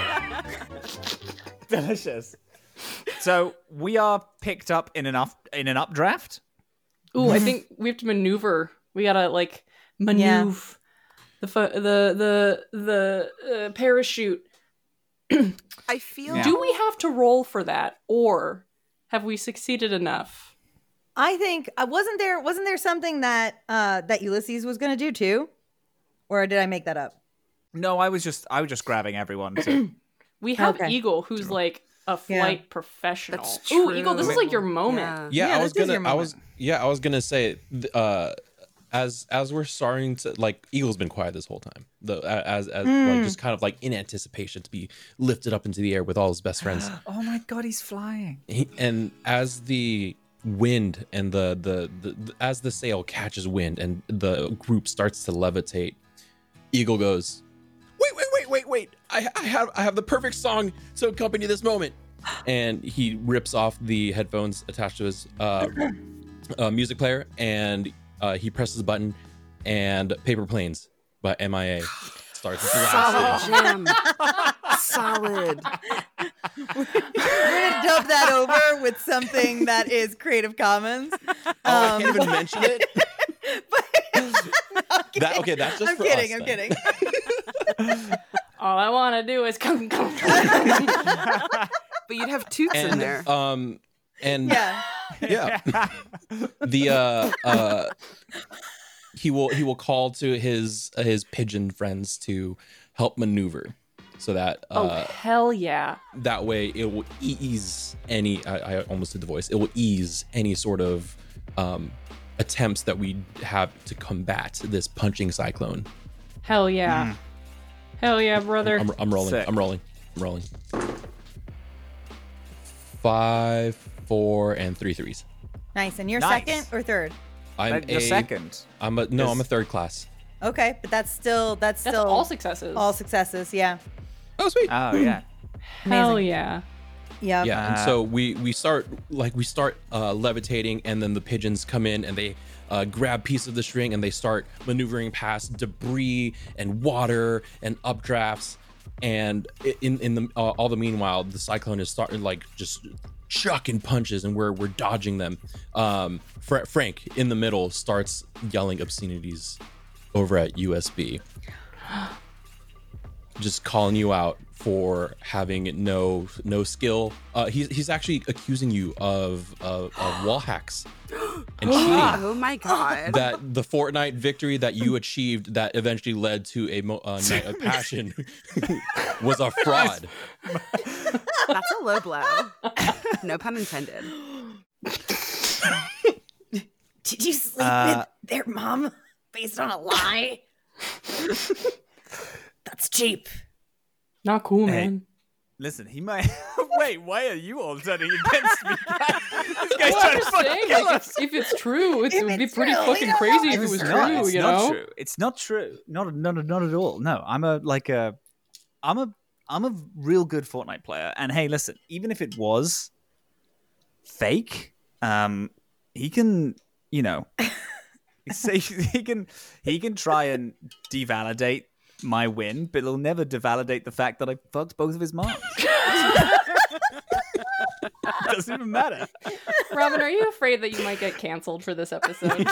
delicious. So we are picked up in an up in an updraft. Ooh, I think we have to maneuver. We gotta like maneuver the fu- the the the uh, parachute. I feel Yeah. Do we have to roll for that, or have we succeeded enough? I think uh, wasn't there wasn't there something that uh, that Ulysses was going to do too, or did I make that up? No, I was just I was just grabbing everyone. To, We have Okay. Eagle, who's like a flight Yeah. professional. That's Ooh, Eagle, this is true. like your moment. Yeah. Yeah, Yeah, I was this is gonna. your I was. moment. Yeah, I was gonna say. th- Uh, as as we're starting to like, Eagle's been quiet this whole time. The as as like just kind of like in anticipation to be lifted up into the air with all his best friends. oh my god, he's flying! He, and as the wind and the, the the the as the sail catches wind and the group starts to levitate, Eagle goes, "Wait, wait, wait, wait, wait! I I have I have the perfect song to accompany this moment." And he rips off the headphones attached to his uh, uh, music player, and uh, he presses a button, and Paper Planes by M I A starts blasting. solid jam. Solid. We're gonna dub that over with something that is Creative Commons. Oh, I can't even mention it. But, no, I'm That okay? That's just I'm for kidding. us, I'm then. kidding. All I want to do is come, come. But you'd have toots in And there. um, and Yeah. yeah, the uh, uh, he will he will call to his uh, his pigeon friends to help maneuver, so that Oh uh, hell yeah! that way it will ease any. I, I almost did the voice. It will ease any sort of um, attempts that we have to combat this punching cyclone. Hell yeah! Mm. Hell yeah, brother! I'm, I'm rolling. Sick. I'm rolling. I'm rolling. Five, four, and three threes. Nice. And you're Nice. second or third? I'm Like, the a second. I'm a no. Yes. I'm a third class. Okay, but that's still that's That's still all successes. all successes. Yeah. Oh sweet. Oh yeah. Hell Amazing. yeah! Yep. Yeah, and Uh, so we we start like we start uh, levitating, and then the pigeons come in and they uh, grab piece of the string and they start maneuvering past debris and water and updrafts, and i- in in the uh, all the meanwhile the cyclone is starting like just chucking punches, and we're we're dodging them. Um, Fra- Frank in the middle starts yelling obscenities over at U S B, just calling you out for having no no skill. Uh, he's he's actually accusing you of of, of wall hacks and cheating. Oh my god. That the Fortnite victory that you achieved that eventually led to a, mo- a night of passion was a fraud. That's a low blow. No pun intended. Did you sleep Uh, with their mom based on a lie? That's cheap. Not cool, Hey. man. Listen, he might. Wait, why are you all turning against me? This guy's Well, trying I'm to just fucking saying, kill like, us. if, if it's true, it's, If it would be it's pretty true, we fucking don't crazy know. if it was It's true. not, it's you not know? true. It's not true. Not, not, not at all. No, I'm a like a, I'm a, I'm a real good Fortnite player. And hey, listen, even if it was fake, um, he can, you know, say he can, he can try and devalidate my win, but it'll never devalidate the fact that I fucked both of his moms. Doesn't even matter. Robin, are you afraid that you might get canceled for this episode?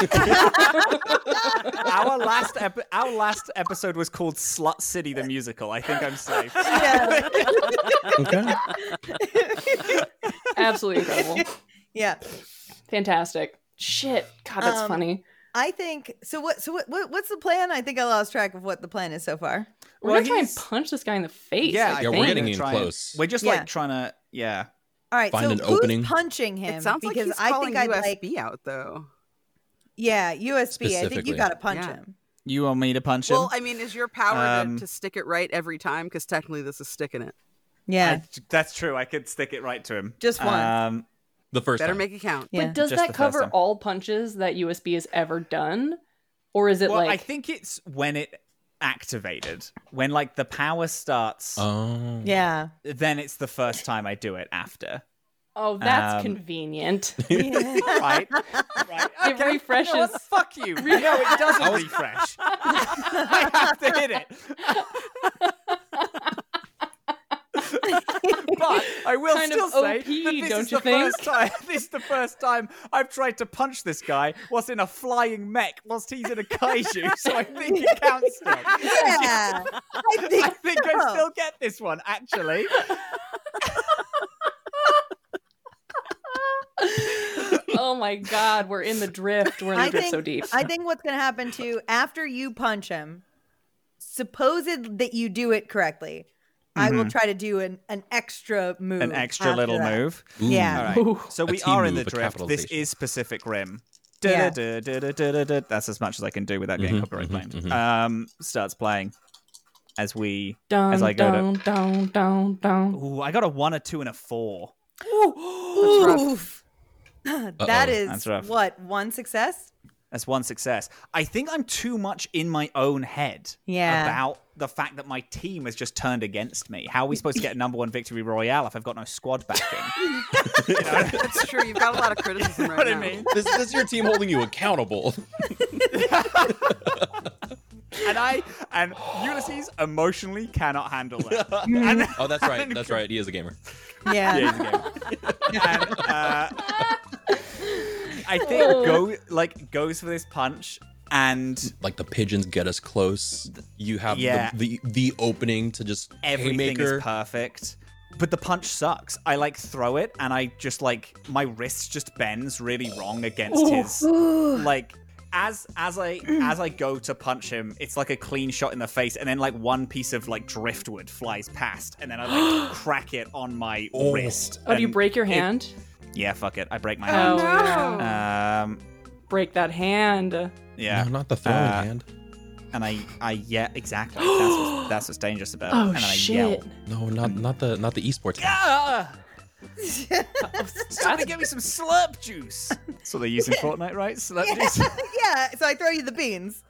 Our last epi- our last episode was called Slut City the Musical. I think I'm safe. Yeah. Okay. Absolutely incredible. Yeah. Fantastic. Shit. God, that's Um, funny. I think so. What? So what, what? What's the plan? I think I lost track of what the plan is so far. We're well, gonna try and he's- punch this guy in the face. Yeah, I I Yeah, think. we're think getting we're in trying- close. We're just Yeah. like trying to, yeah. All right. Find so an who's opening. punching him? It sounds like because he's I calling think I'd U S like. B out though. Yeah, U S B. I think you Specifically. got to punch Yeah. him. You want me to punch him? Well, I mean, is your power Um, to, to stick it right every time? Because technically, this is sticking it. Yeah, I- that's true. I could stick it right to him. Just once. Um, The first Better time. make it count. yeah. But does Just that the first cover time. all punches that U S B has ever done? Or is it well, like I think it's when it activated. When like the power starts, Oh. yeah. then it's the first time I do it after. oh, that's um, convenient. Right? Right. It refreshes. You know what? Fuck you. No, it doesn't I was- refresh. I have to hit it. But I will Kind of still say O P, that this don't is you the think? first time. This is the first time I've tried to punch this guy whilst in a flying mech, whilst he's in a kaiju. So I think it counts still. Yeah. I think, I think I so. still get this one, actually. Oh my god, we're in the drift. We're in the I drift think, so deep. I think what's going to happen too, after you punch him, supposed that you do it correctly, I will try to do an, an extra move. An extra after little that. move. Ooh. Yeah. All right. Ooh. So A we T are in move, the a drift. This capitalization. is Pacific Rim. Yeah. Da-da-da-da-da-da-da. That's as much as I can do without getting Mhm, copyright mhm, claimed. mhm. Um, starts playing as we. Down, as I go to- down, down, down, down. Ooh, I got a one, a two, and a four. Oof. That Uh-oh. is That's rough. what, one success? That's one success. I think I'm too much in my own head Yeah. about the fact that my team has just turned against me. How are we supposed to get a number one victory royale if I've got no squad backing? You know? That's true. You've got a lot of criticism right what I now. mean? This, this is your team holding you accountable. and I and Ulysses emotionally cannot handle that. And, Oh, that's right. and- That's right. He is a gamer. Yeah. Yeah, he's a gamer. and, uh, I think go like goes for this punch and Like the pigeons get us close. You have Yeah. the, the the opening to just everything haymaker. is perfect. But the punch sucks. I like throw it and I just like my wrist just bends really wrong against his like as as I as I go to punch him, it's like a clean shot in the face, and then like one piece of like driftwood flies past, and then I like crack it on my wrist. Oh, do you and break your it- hand? Yeah, fuck it. I break my Oh, hand. yeah. Um, Break that hand. yeah, No, not the throwing Uh, hand. and I I yeah exactly. That's what's, that's what's dangerous about it. Oh and then I shit. yell. No, not not the not the esports hand. Ah! That's- Somebody give me some slurp juice. So they're using Fortnite, right? Slurp juice. Yeah, so I throw you the beans.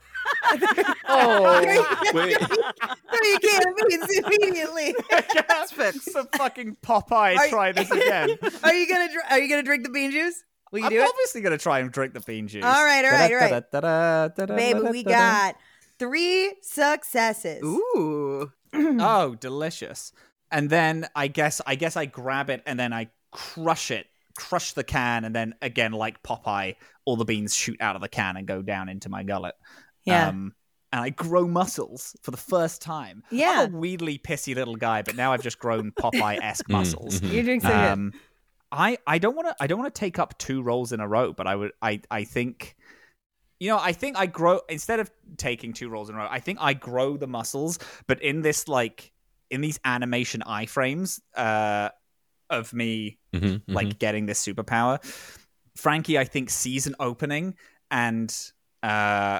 Oh, Wait, Throw you a can of beans immediately. That's fixed. Some fucking Popeye. Are- Try this again. Are you gonna dr- Are you gonna drink the bean juice? Will you I'm do it? obviously gonna try and drink the bean juice. All right, all right, all right. Da-da-da-da-da-da-da-da-da. Baby, we got three successes. Ooh. Oh, delicious. And then I guess I guess I grab it and then I crush it, crush the can, and then again, like Popeye, all the beans shoot out of the can and go down into my gullet. Yeah. Um, and I grow muscles for the first time. Yeah. I'm a weirdly pissy little guy, but now I've just grown Popeye-esque muscles. mhm. You're doing so Um, I I don't want to I don't want to take up two rolls in a row, but I would I I think. You know, I think I grow instead of taking two rolls in a row. I think I grow the muscles, but in this like in these animation iframes uh, of me Mhm, like mhm. getting this superpower, Frankie I think sees an opening and uh,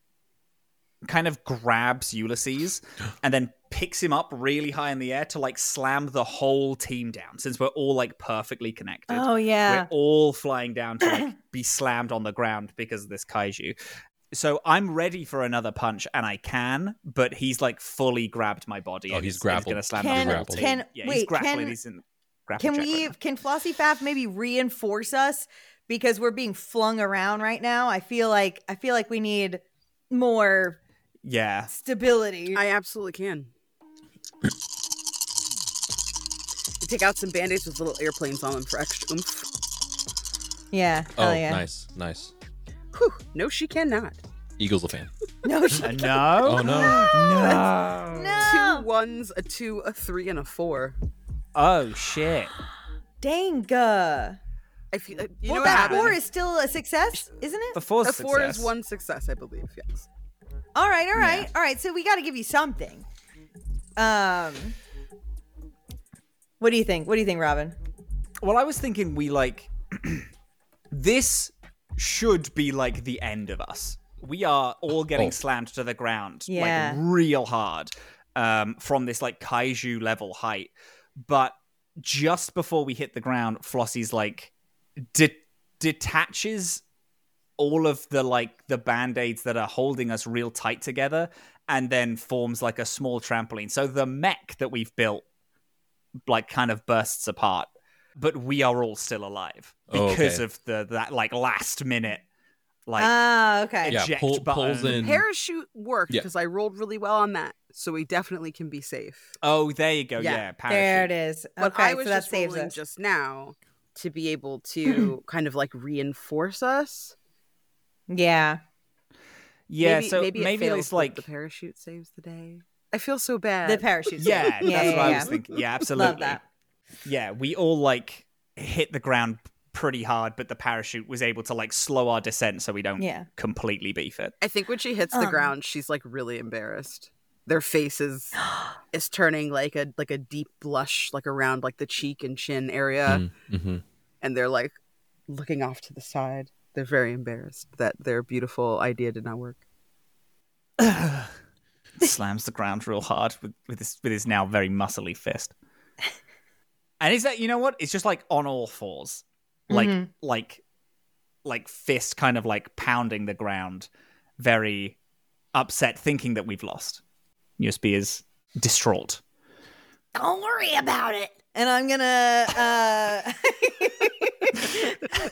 kind of grabs Ulysses and then picks him up really high in the air to like slam the whole team down. Since we're all like perfectly connected, Oh yeah. we're all flying down to like be slammed on the ground because of this kaiju. So I'm ready for another punch, and I can, but he's like fully grabbed my body. Oh, and he's is- is grappled. gonna slam Can- the whole can- team. Yeah, he's wait, grappling. can- he's in grapple Can check we? right now. Can Flossy Faff maybe reinforce us because we're being flung around right now? I feel like I feel like we need more Yeah. stability. I absolutely can. You take out some band-aids with little airplanes on them for extra oomph. yeah. Oh, Hell yeah. nice, nice. Whew. No, she cannot. Eagle's a fan. No. She- Uh, no. Oh no. No. no. Two ones, a two, a three, and a four. Oh shit. Dang. uh. I feel. uh, You Well, know what that happened? four is still a success, isn't it? The four's a four success. is one success, I believe. Yes. All right. All right. Yeah. All right. So we got to give you something. Um. What do you think? What do you think, Robin? Well, I was thinking we like this should be like the end of us. We are all getting Oh. slammed to the ground Yeah. like real hard um, from this like kaiju level height. But just before we hit the ground, Flossie's like de- detaches all of the like the band-aids that are holding us real tight together and then forms like a small trampoline. So the mech that we've built like kind of bursts apart, but we are all still alive Oh, because okay. of the that like last minute like Ah. okay. Yeah, eject pull- button. pulls in. Parachute worked Yeah. because I rolled really well on that, so we definitely can be safe. Oh, there you go. Yeah. Yeah, parachute. There it is. But Okay, I was so that just saves rolling us. just now to be able to kind of like reinforce us. Yeah. Yeah, maybe, so maybe, maybe, it fails, it's but like the parachute saves the day. I feel so bad. The parachute. yeah, that's yeah, what yeah, I yeah. was thinking. Yeah, absolutely. Love that. Yeah, we all like hit the ground pretty hard, but the parachute was able to like slow our descent so we don't Yeah. completely beef it. I think when she hits the Um. ground, she's like really embarrassed. Their faces is turning like a like a deep blush, like around like the cheek and chin area, Mm-hmm. and they're like looking off to the side. They're very embarrassed that their beautiful idea did not work. Slams the ground real hard with, with his with his now very muscly fist. And is that, you know what? It's just like on all fours. Like Mhm. like like fist kind of like pounding the ground, very upset, thinking that we've lost. U S B is distraught. Don't worry about it. And I'm gonna uh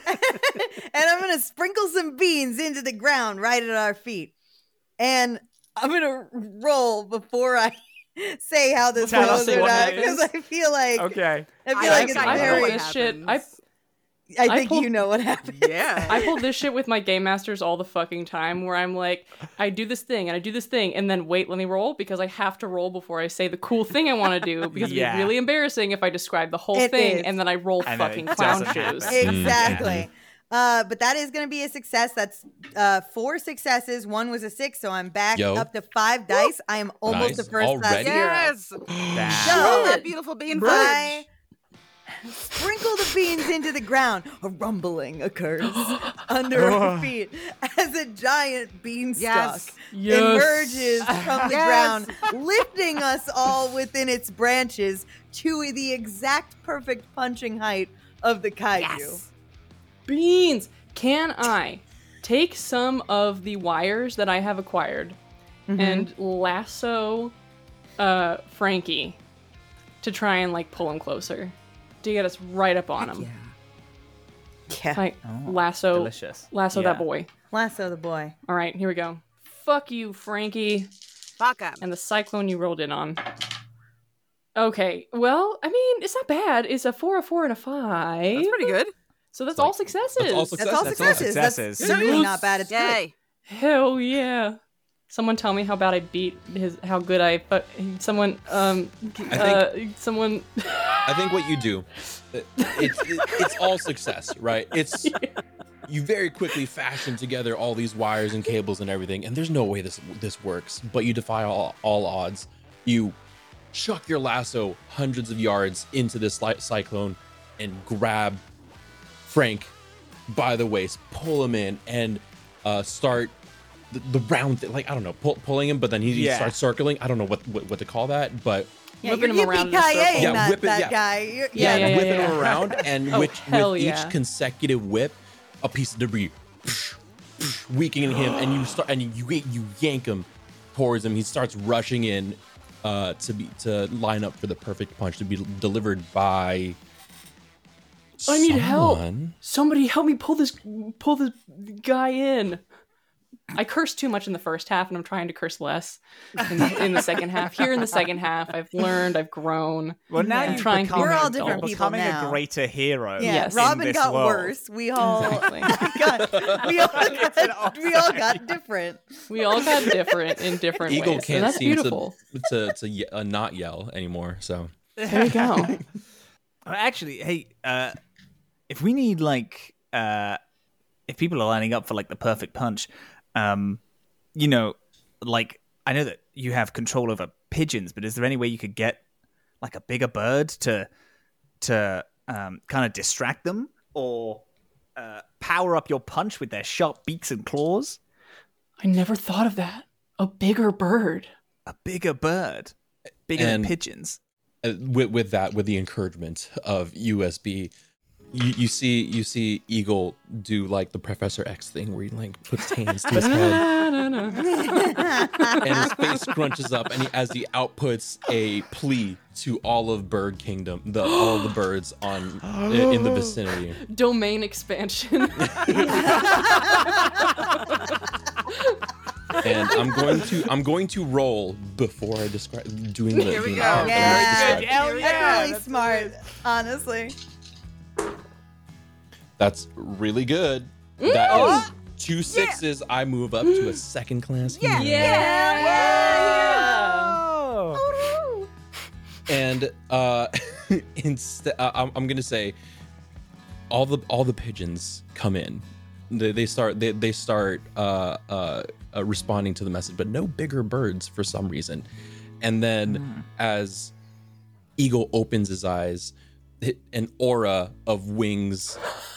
and I'm gonna sprinkle some beans into the ground right at our feet. And I'm gonna roll before I say how this Tell us goes or what not it because is. I feel like Okay. I feel I- like I it's got I know very. pulled what this shit. I happens. I I think pulled- you know what happened. Yeah. I pull this shit with my game masters all the fucking time where I'm like, I do this thing and I do this thing and then wait, let me roll because I have to roll before I say the cool thing I want to do because Yeah. it'd be really embarrassing if I describe the whole It thing is. and then I roll And then fucking it clown doesn't shoes. happen. Exactly. Uh, but that is going to be a success. That's uh, four successes. One was a six, so I'm back Yo. up to five dice. I am almost Nice. a first class Already? hero. Yes. Damn. Roll So- that beautiful bean I fudge. sprinkle the beans into the ground. A rumbling occurs under our feet as a giant beanstalk Yes. Yes. emerges from the Yes. ground, lifting us all within its branches to the exact perfect punching height of the kaiju. Yes. Beans! Can I take some of the wires that I have acquired and lasso uh, Frankie to try and like pull him closer to get us right up on him? Yeah. Yeah. Like Oh, lasso, delicious. lasso Yeah. that boy. Lasso the boy. All right, here we go. Fuck you, Frankie, Fuck up. and the cyclone you rolled in on. Okay, well, I mean, it's not bad. It's a four, a four, and a five. That's pretty good. So that's Like- all successes. that's all That's all That's all successes. successes. That's really not bad. It's good. Yay. Hell yeah! Someone tell me how bad I beat his. How good I. But someone. Um. uh, someone. I think what you do, it- it's it, it's all success, right? It's you very quickly fashion together all these wires and cables and everything, and there's no way this this works. But you defy all all odds. You chuck your lasso hundreds of yards into this li- cyclone and grab Frank by the waist, pull him in, and uh, start the, the round thing. Like I don't know, pull, pulling him, but then he, he Yeah. starts circling. I don't know what, what what to call that, but. Yeah, Whipping you're him around in a yippee-ki-yay, circle. Yeah, that, whip it- that yeah. guy. You're- Yeah, yeah, yeah, whipping yeah. him around, and Oh, which, hell with yeah. each consecutive whip, a piece of debris weakening him, and you start and you you yank him towards him. He starts rushing in uh, to be to line up for the perfect punch to be delivered by. I need help. someone. Somebody help me pull this. Pull this guy in. I cursed too much in the first half, and I'm trying to curse less in the, in the second half. Here in the second half, I've learned, I've grown. Well, now Yeah. you've Trying to become, We're all you're different people becoming now. a greater hero. Yeah, Yes. in Robin this got world. worse. We all Exactly. got, we all got, we all got different. We all got different in different Eagle ways, and can't that's seem beautiful. to to to ye- uh, not yell anymore. So There you go. Uh, Actually, hey, uh, if we need like, uh, if people are lining up for like the perfect punch, um, you know, like I know that you have control over pigeons, but is there any way you could get like a bigger bird to to um, kind of distract them, or uh, power up your punch with their sharp beaks and claws? I never thought of that. A bigger bird. A bigger bird, bigger And- than pigeons. uh, with with that, with the encouragement of U S B, you, you see you see Eagle do like the Professor X thing where he like puts hands to his head and his face scrunches up, and he, as he outputs a plea to all of Bird Kingdom, the all of the birds on in the vicinity. Domain expansion. And I'm going to I'm going to roll before I describe doing the. Here we doing go. the- I'm gonna Yeah. describe- Hell yeah, That's really that's smart, honestly. That's really good. That is two sixes. I move up to a second class hero. Oh. And uh, instead, uh, I'm, I'm gonna say, all the all the pigeons come in. They, they start they, they start uh, uh, uh, responding to the message, but no bigger birds for some reason. And then as Eagle opens his eyes, it- an aura of wings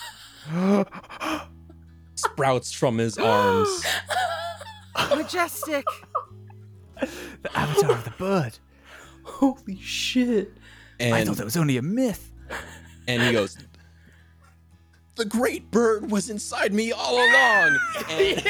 sprouts from his arms. Majestic. The avatar of the bird. Holy shit. I And thought that was only a myth. and he goes, "The great bird was inside me all along." And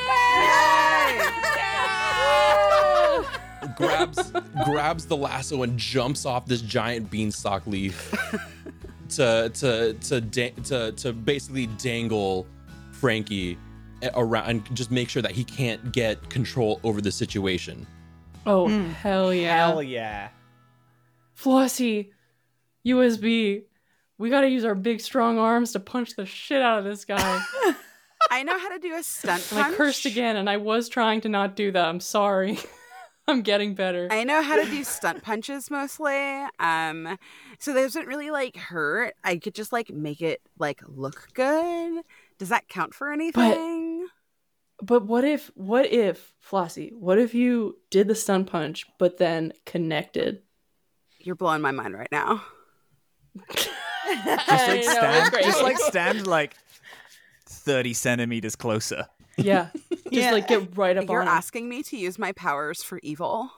grabs grabs the lasso and jumps off this giant beanstalk leaf to to to da- to to basically dangle Frankie around and just make sure that he can't get control over the situation. Oh, hell yeah. Hell yeah. Flossie, U S B, we gotta use our big strong arms to punch the shit out of this guy. I know how to do a stunt And punch. I cursed again, and I was trying to not do that. I'm sorry. I'm getting better. I know how to do stunt punches mostly. Um, so they doesn't really like hurt. I could just like make it like look good. Does that count for anything? But what if, what if, Flossie, what if you did the stun punch, but then connected? You're blowing my mind right now. Just I like know, stand, it's great. just like stand like thirty centimeters closer. Yeah. Just Yeah. like get right up You're on him. asking me to use my powers for evil.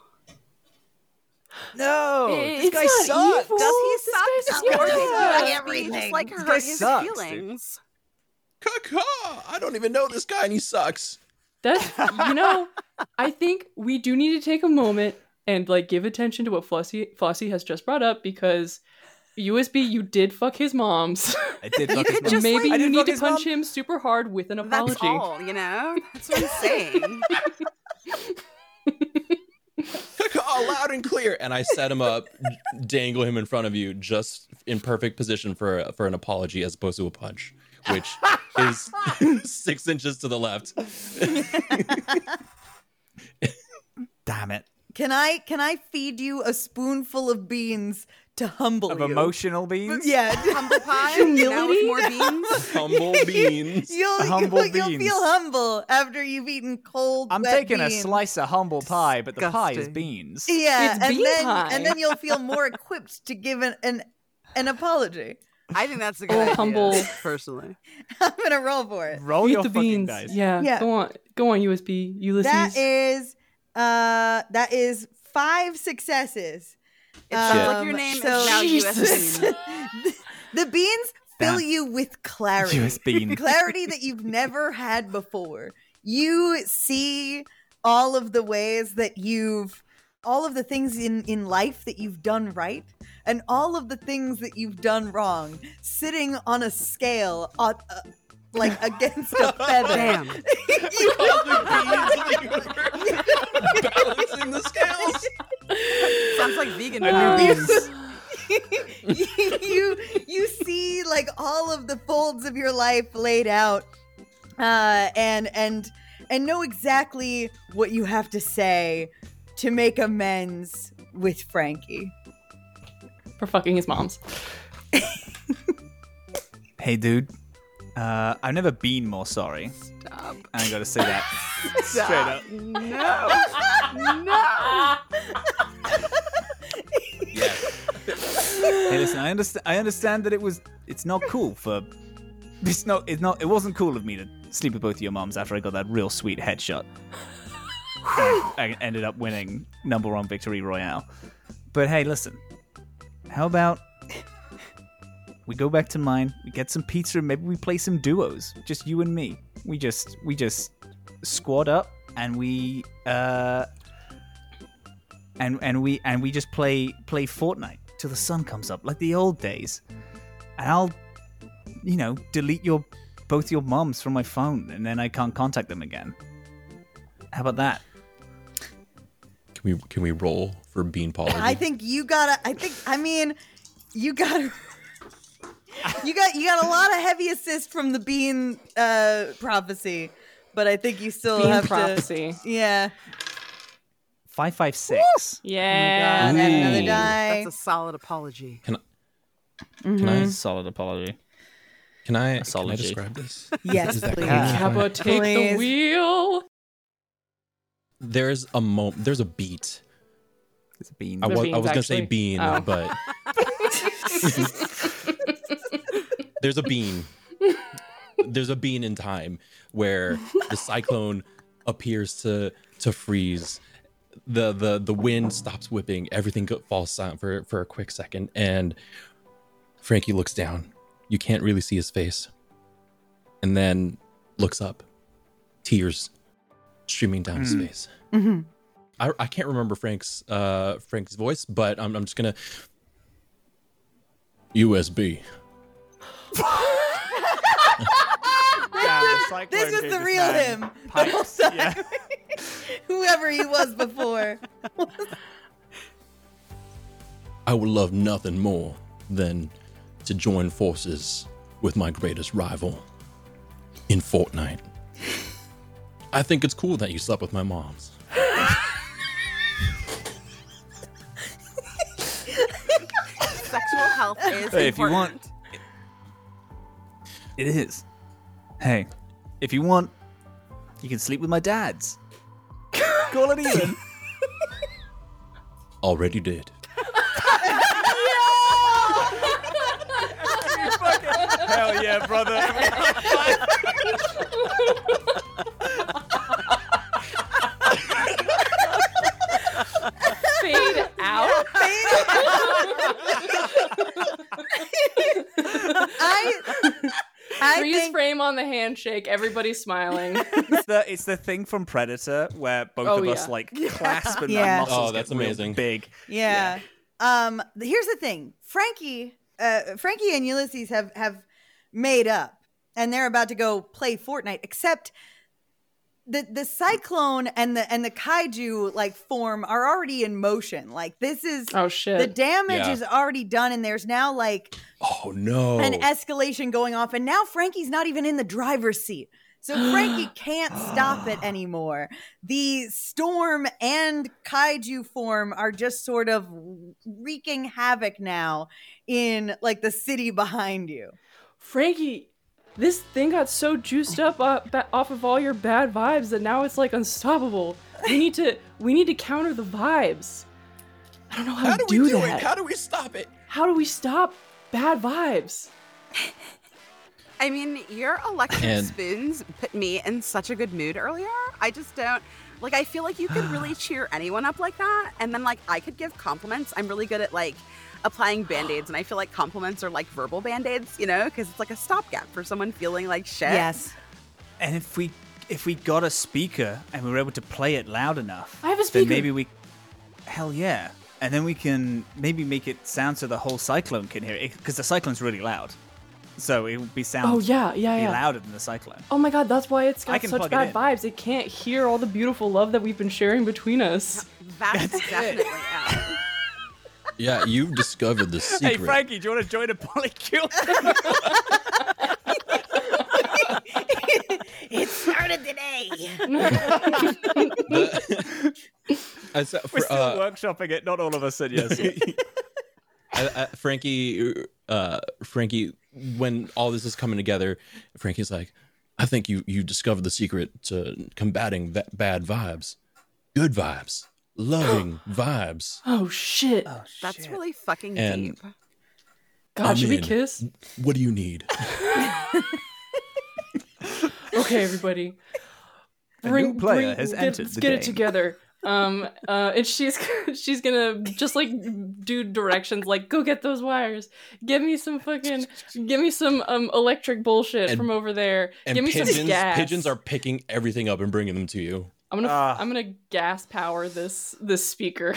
No, It's this guy not sucks. evil. Does he This suck? guy's Or good. did you just be Everything. just like This hurt guy his sucks, dude. feelings? Caw-caw! I don't even know this guy and he sucks. That's, you know, I think we do need to take a moment and like give attention to what Flossie, Flossie has just brought up, because U S B, you did fuck his mom's. I did You fuck could his mom. just, Maybe I you did need fuck to his punch mom. him super hard with an apology. That's all, you know? That's what I'm saying. Caw-caw, loud and clear. And I set him up, dangle him in front of you, just in perfect position for for an apology as opposed to a punch, which is six inches to the left. Damn it. Can I can I feed you a spoonful of beans to humble Of you? emotional beans? Yeah. Humble pie, you know, with more beans. Humble beans. You'll, Humble you'll, you'll beans. feel humble after you've eaten cold, I'm wet taking beans. a slice of humble pie, but the pie is Disgusting. beans. Yeah, It's and bean then pie. and then you'll feel more equipped to give an an, an apology. I think that's a good Oh, idea, humble. personally. I'm gonna roll for it. Roll Eat your the fucking beans. dice. Yeah. Yeah. Go on. Go on, U S B. Ulysses. That is uh that is five successes. It sounds like your Um, name so- is now U S Jesus. B. The beans fill Damn. you with clarity. U S bean. Clarity that you've never had before. You see all of the ways that you've all of the things in in life that you've done right and all of the things that you've done wrong sitting on a scale on, uh, like against a feather. Damn. You- Balancing the scales. Sounds like vegan. I knew beans. you you see like all of the folds of your life laid out uh and and and know exactly what you have to say to make amends with Frankie. for fucking his mom's. Hey, dude. Uh, I've never been more sorry. Stop. And I gotta say that straight up. No. No. Hey, listen, I understand. I understand that it was. It's not cool for. It's not. It's not. It wasn't cool of me to sleep with both of your moms after I got that real sweet headshot. I ended up winning number one victory royale. But hey, listen. How about we go back to mine? We get some pizza, and maybe we play some duos. Just you and me. We just we just squad up and we uh and and we and we just play play Fortnite till the sun comes up like the old days. And I'll, you know, delete your both your moms from my phone, and then I can't contact them again. How about that? Can we can we roll for bean apology? I think you gotta I think I mean you gotta you got you got a lot of heavy assist from the bean uh prophecy, but I think you still Bean have prophecy. to yeah. Five five six. Yeah. God, add another Ooh. die. That's a solid apology. Can Mm-hmm. I Solid apology. can I can I Asology. describe this? Yes, Is that please. cool? Kappa, take Please. the wheel. There's a mo- there's a beat. It's a bean. I The was, I beans, was gonna say actually. bean, Oh. but there's a bean. There's a bean in time where the cyclone appears to to freeze. The the the wind stops whipping. Everything go- falls silent for for a quick second, and Frankie looks down. You can't really see his face, and then looks up. Tears streaming down his face. I, I can't remember Frank's uh, Frank's voice, but I'm, I'm just gonna U S B. Yeah, cyclone This was gave the this real man him the pipes. whole time. Yeah. Whoever he was before. I would love nothing more than to join forces with my greatest rival in Fortnite. I think it's cool that you slept with my moms. Sexual health is Hey, if you important. want, it is. Hey, if you want, you can sleep with my dads. Call it even. Already did. Hell yeah, brother. Fade out. I, I Freeze think frame on the handshake. Everybody's smiling. It's the it's the thing from Predator where both Oh, of us yeah. like clasp and Yeah. our muscles Oh, that's get real amazing. big. Yeah. Um. Here's the thing, Frankie. Uh, Frankie and Ulysses have have made up, and they're about to go play Fortnite. Except the the cyclone and the and the kaiju like form are already in motion. Like this is Oh shit. the damage Yeah. is already done, and there's now like Oh no. an escalation going off, and now Frankie's not even in the driver's seat. So Frankie can't stop it anymore. The storm and kaiju form are just sort of wreaking havoc now in like the city behind you. Frankie, this thing got so juiced up uh, ba- off of all your bad vibes that now it's like unstoppable. We need to we need to counter the vibes. I don't know how, How to do do, we do that. it? How do we stop it? How do we stop bad vibes? I mean, your electric And- spoons put me in such a good mood earlier. I just don't like. I feel like you could really cheer anyone up like that, and then like I could give compliments. I'm really good at like applying band-aids, and I feel like compliments are like verbal band-aids, you know, because it's like a stopgap for someone feeling like shit. Yes. And if we if we got a speaker and we were able to play it loud enough, I have a then speaker. maybe we, hell yeah, and then we can maybe make it sound so the whole cyclone can hear it because the cyclone's really loud, so it would be sound. Oh yeah, yeah, be yeah. louder than the cyclone. Oh my god, that's why it's I got can such plug it bad in. vibes. It can't hear all the beautiful love that we've been sharing between us. That's, definitely out. Yeah, you've discovered the secret. Hey Frankie, do you want to join a polycule? It started today. I said, We're for, still uh, workshopping it. Not all of us said yes. I, I, Frankie, uh, Frankie, when all this is coming together, Frankie's like, I think you you discovered the secret to combating va- bad vibes, good vibes, loving vibes. Oh shit. That's really fucking And- deep. God, I'm should we in. kiss? What do you need? Okay, everybody. A new player has get, entered let's the get it game. together. Um, uh, and she's she's gonna just like do directions like go get those wires. Give me some fucking, give me some um electric bullshit And- from over there. And Give me pigeons, some gas. pigeons are picking everything up and bringing them to you. I'm gonna Ah. I'm gonna gas power this this speaker.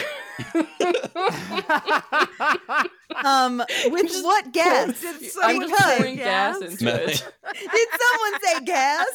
Um, with what gas? Did I'm someone just say pouring gas into Methane. it. Did someone say gas?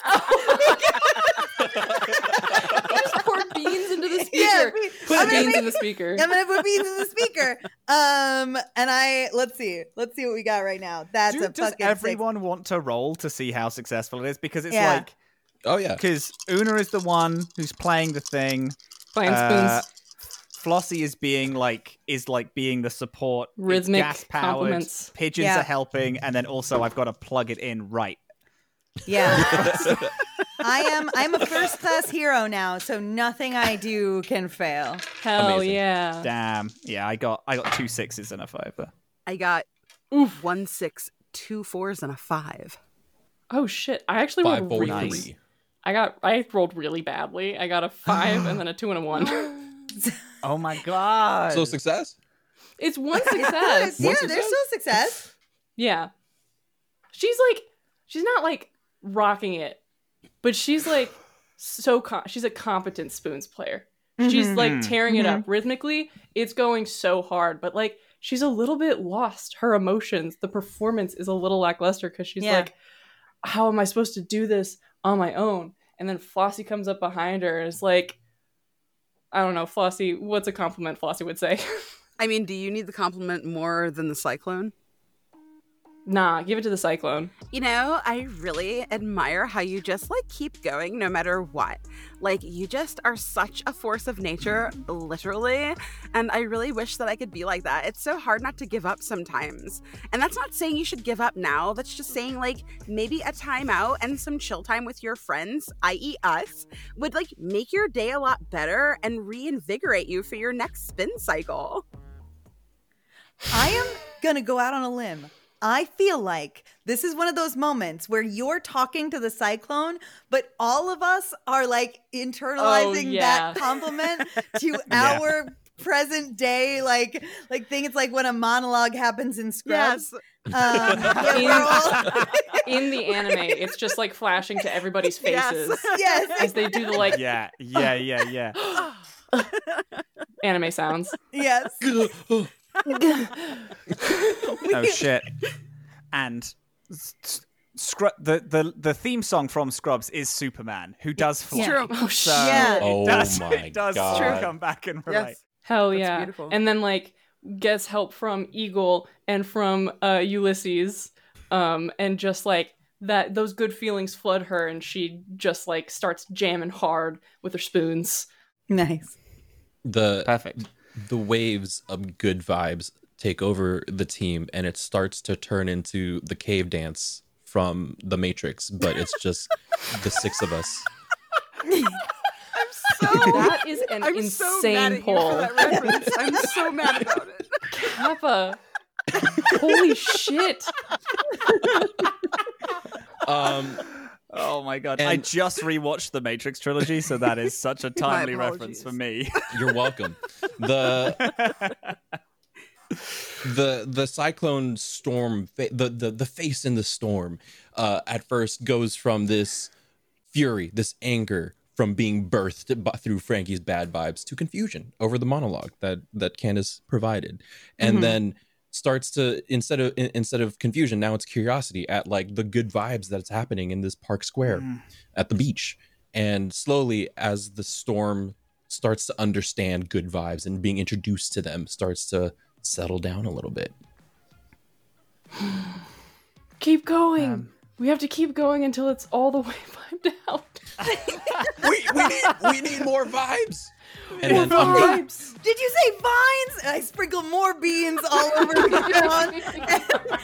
Just pour beans into the speaker. Yeah, we- Put I'm gonna beans make- in the speaker. I'm gonna put beans in the speaker. Um, and I let's see, let's see what we got right now. That's Do, a does fucking everyone want to roll to see how successful it is? Because it's Yeah. like Oh yeah. because Una is the one who's playing the thing. Playing Uh, spoons. Flossie is being like is like being the support. Rhythmic gas powered. compliments. Pigeons Yeah. are helping, and then also I've got to plug it in right. Yeah. I am I'm a first class hero now, so nothing I do can fail. Hell Amazing. yeah. Damn. Yeah, I got I got two sixes and a five there. I got Oof. one six, two fours, and a five. Oh shit. I actually Five, rolled four, really three. I got I rolled really badly. I got a five and then a two and a one. Oh my god. So success. It's one Yeah, success. yeah, success? there's still success. Yeah. She's like she's not like rocking it, but she's like so com- she's a competent spoons player. She's Mhm. like tearing it Mhm. up rhythmically. It's going so hard, but like she's a little bit lost. Her emotions, the performance is a little lackluster because she's Yeah. like, how am I supposed to do this on my own? And then Flossie comes up behind her and is like, I don't know, Flossie, what's a compliment Flossie would say? I mean, do you need the compliment more than the cyclone? Nah, give it to the cyclone. You know, I really admire how you just like keep going no matter what. Like, you just are such a force of nature, literally. And I really wish that I could be like that. It's so hard not to give up sometimes. And that's not saying you should give up now. That's just saying, like, maybe a timeout and some chill time with your friends, that is us, would like make your day a lot better and reinvigorate you for your next spin cycle. I am gonna go out on a limb. I feel like this is one of those moments where you're talking to the cyclone, but all of us are like internalizing Oh, yeah. that compliment to Yeah. our present day like like thing. It's like when a monologue happens in Scrubs. Um, yeah, In- we're all- In the anime, it's just like flashing to everybody's faces Yes. yes, as they do the like Yeah, yeah, yeah, yeah. anime sounds. yes. Oh shit! And s- Scrub the, the the theme song from Scrubs is Superman, who does fly. True. Oh So shit. Yeah. Oh it does, my it does God. come back and relate. Yes. Hell That's yeah. beautiful. And then like gets help from Eagle and from uh Ulysses. Um and just like that those good feelings flood her and she just like starts jamming hard with her spoons. Nice. The Perfect. the waves of good vibes take over the team, and it starts to turn into the cave dance from The Matrix, but it's just the six of us. I'm so That is an I'm so mad insane at you poll. for that reference. I'm so mad about it. Kappa. Holy shit. Um, Oh my god! And- I just rewatched the Matrix trilogy, so that is such a timely reference apologies. for me. you're welcome. The the the cyclone storm, fa- the the the face in the storm, uh, at first goes from this fury, this anger from being birthed by, through Frankie's bad vibes to confusion over the monologue that that Candace provided, and Mhm. then starts to instead of in, instead of confusion, now it's curiosity at like the good vibes that's happening in this park square Mm. at the beach. And slowly, as the storm starts to understand good vibes and being introduced to them, starts to settle down a little bit. Keep going. Um, we have to keep going until it's all the way vibed out. we, we need we need more vibes. And More then I'm go- vibes. Did you say vines? And I sprinkle more beans all over Sean. And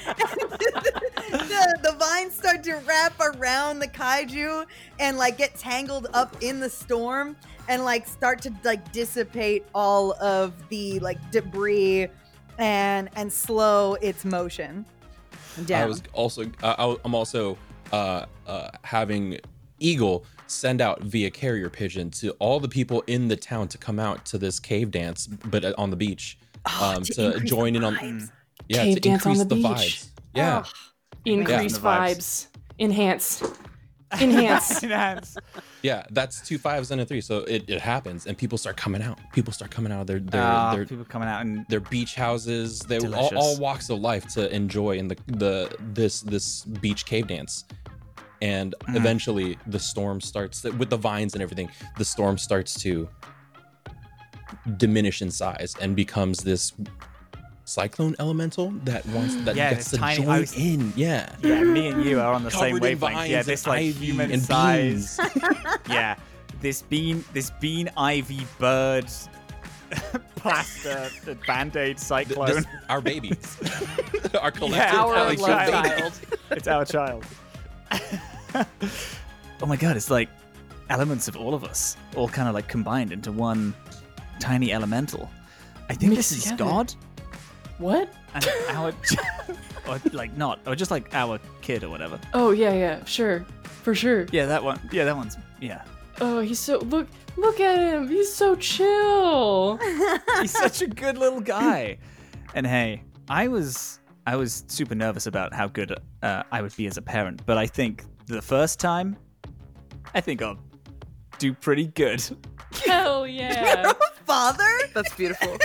the, the vines start to wrap around the kaiju and like get tangled up in the storm and like start to like dissipate all of the like debris and and slow its motion down. I was also uh, I, I'm also uh, uh, having Eagle send out via carrier pigeon to all the people in the town to come out to this cave dance, but uh, on the beach, Oh, um, to to, increase join the in on vibes. yeah Cave to dance on increase the the, beach. vibes. Yeah, Increase the vibes. vibes. Enhance. Enhance. Enhance. yeah, that's two fives and a three, so it, it happens, and people start coming out. People start coming out of their their Ah, their, people coming out and their beach houses. They all, Delicious. all walks of life to enjoy in the the this this beach cave dance. And Mm. eventually the storm starts with the vines and everything. The storm starts to diminish in size and becomes this cyclone elemental that wants that Yeah, gets this to tiny- join I was- in. Yeah. yeah, me and you are on the same Covered in wavelength. Yeah, vines this and like ivy human and size. beans. Yeah, this bean, this bean ivy bird plaster band-aid cyclone. This- our babies. Our collective Yeah, Our Ellie love Baby. child. It's our child. Oh my god, it's like elements of all of us all kind of like combined into one tiny elemental. I think Mixed this is together. God What? and our or like not or just like our kid or whatever. Oh yeah, yeah, sure. For sure. Yeah, that one. Yeah, that one's yeah. Oh, he's so look look at him. He's so chill. He's such a good little guy. And hey, I was I was super nervous about how good uh, I would be as a parent, but I think the first time, I think I'll do pretty good. Hell yeah. Father? That's beautiful.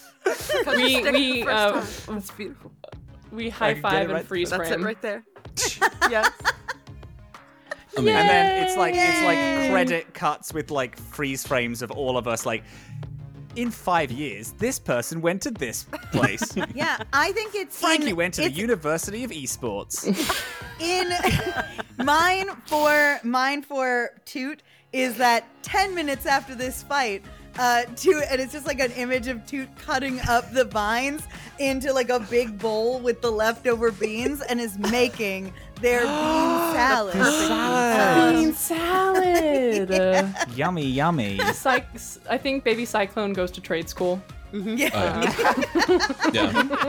we we uh, That's beautiful. we high can get five it and right- freeze That's frame. it right there. Twitch. Yes. Amazing. And then it's like it's Yay. like credit cuts with like freeze frames of all of us like in five years this person went to this place. Yeah, I think it's Frankie in, went to the it's University of Esports. in mine for mine for Toot is that ten minutes after this fight, uh, Toot, and it's just like an image of Toot cutting up the vines into like a big bowl with the leftover beans and is making their bean salad. salad. Bean salad. Uh, Yummy, yummy. Cy- I think baby Cyclone goes to trade school. Yeah. Uh, yeah.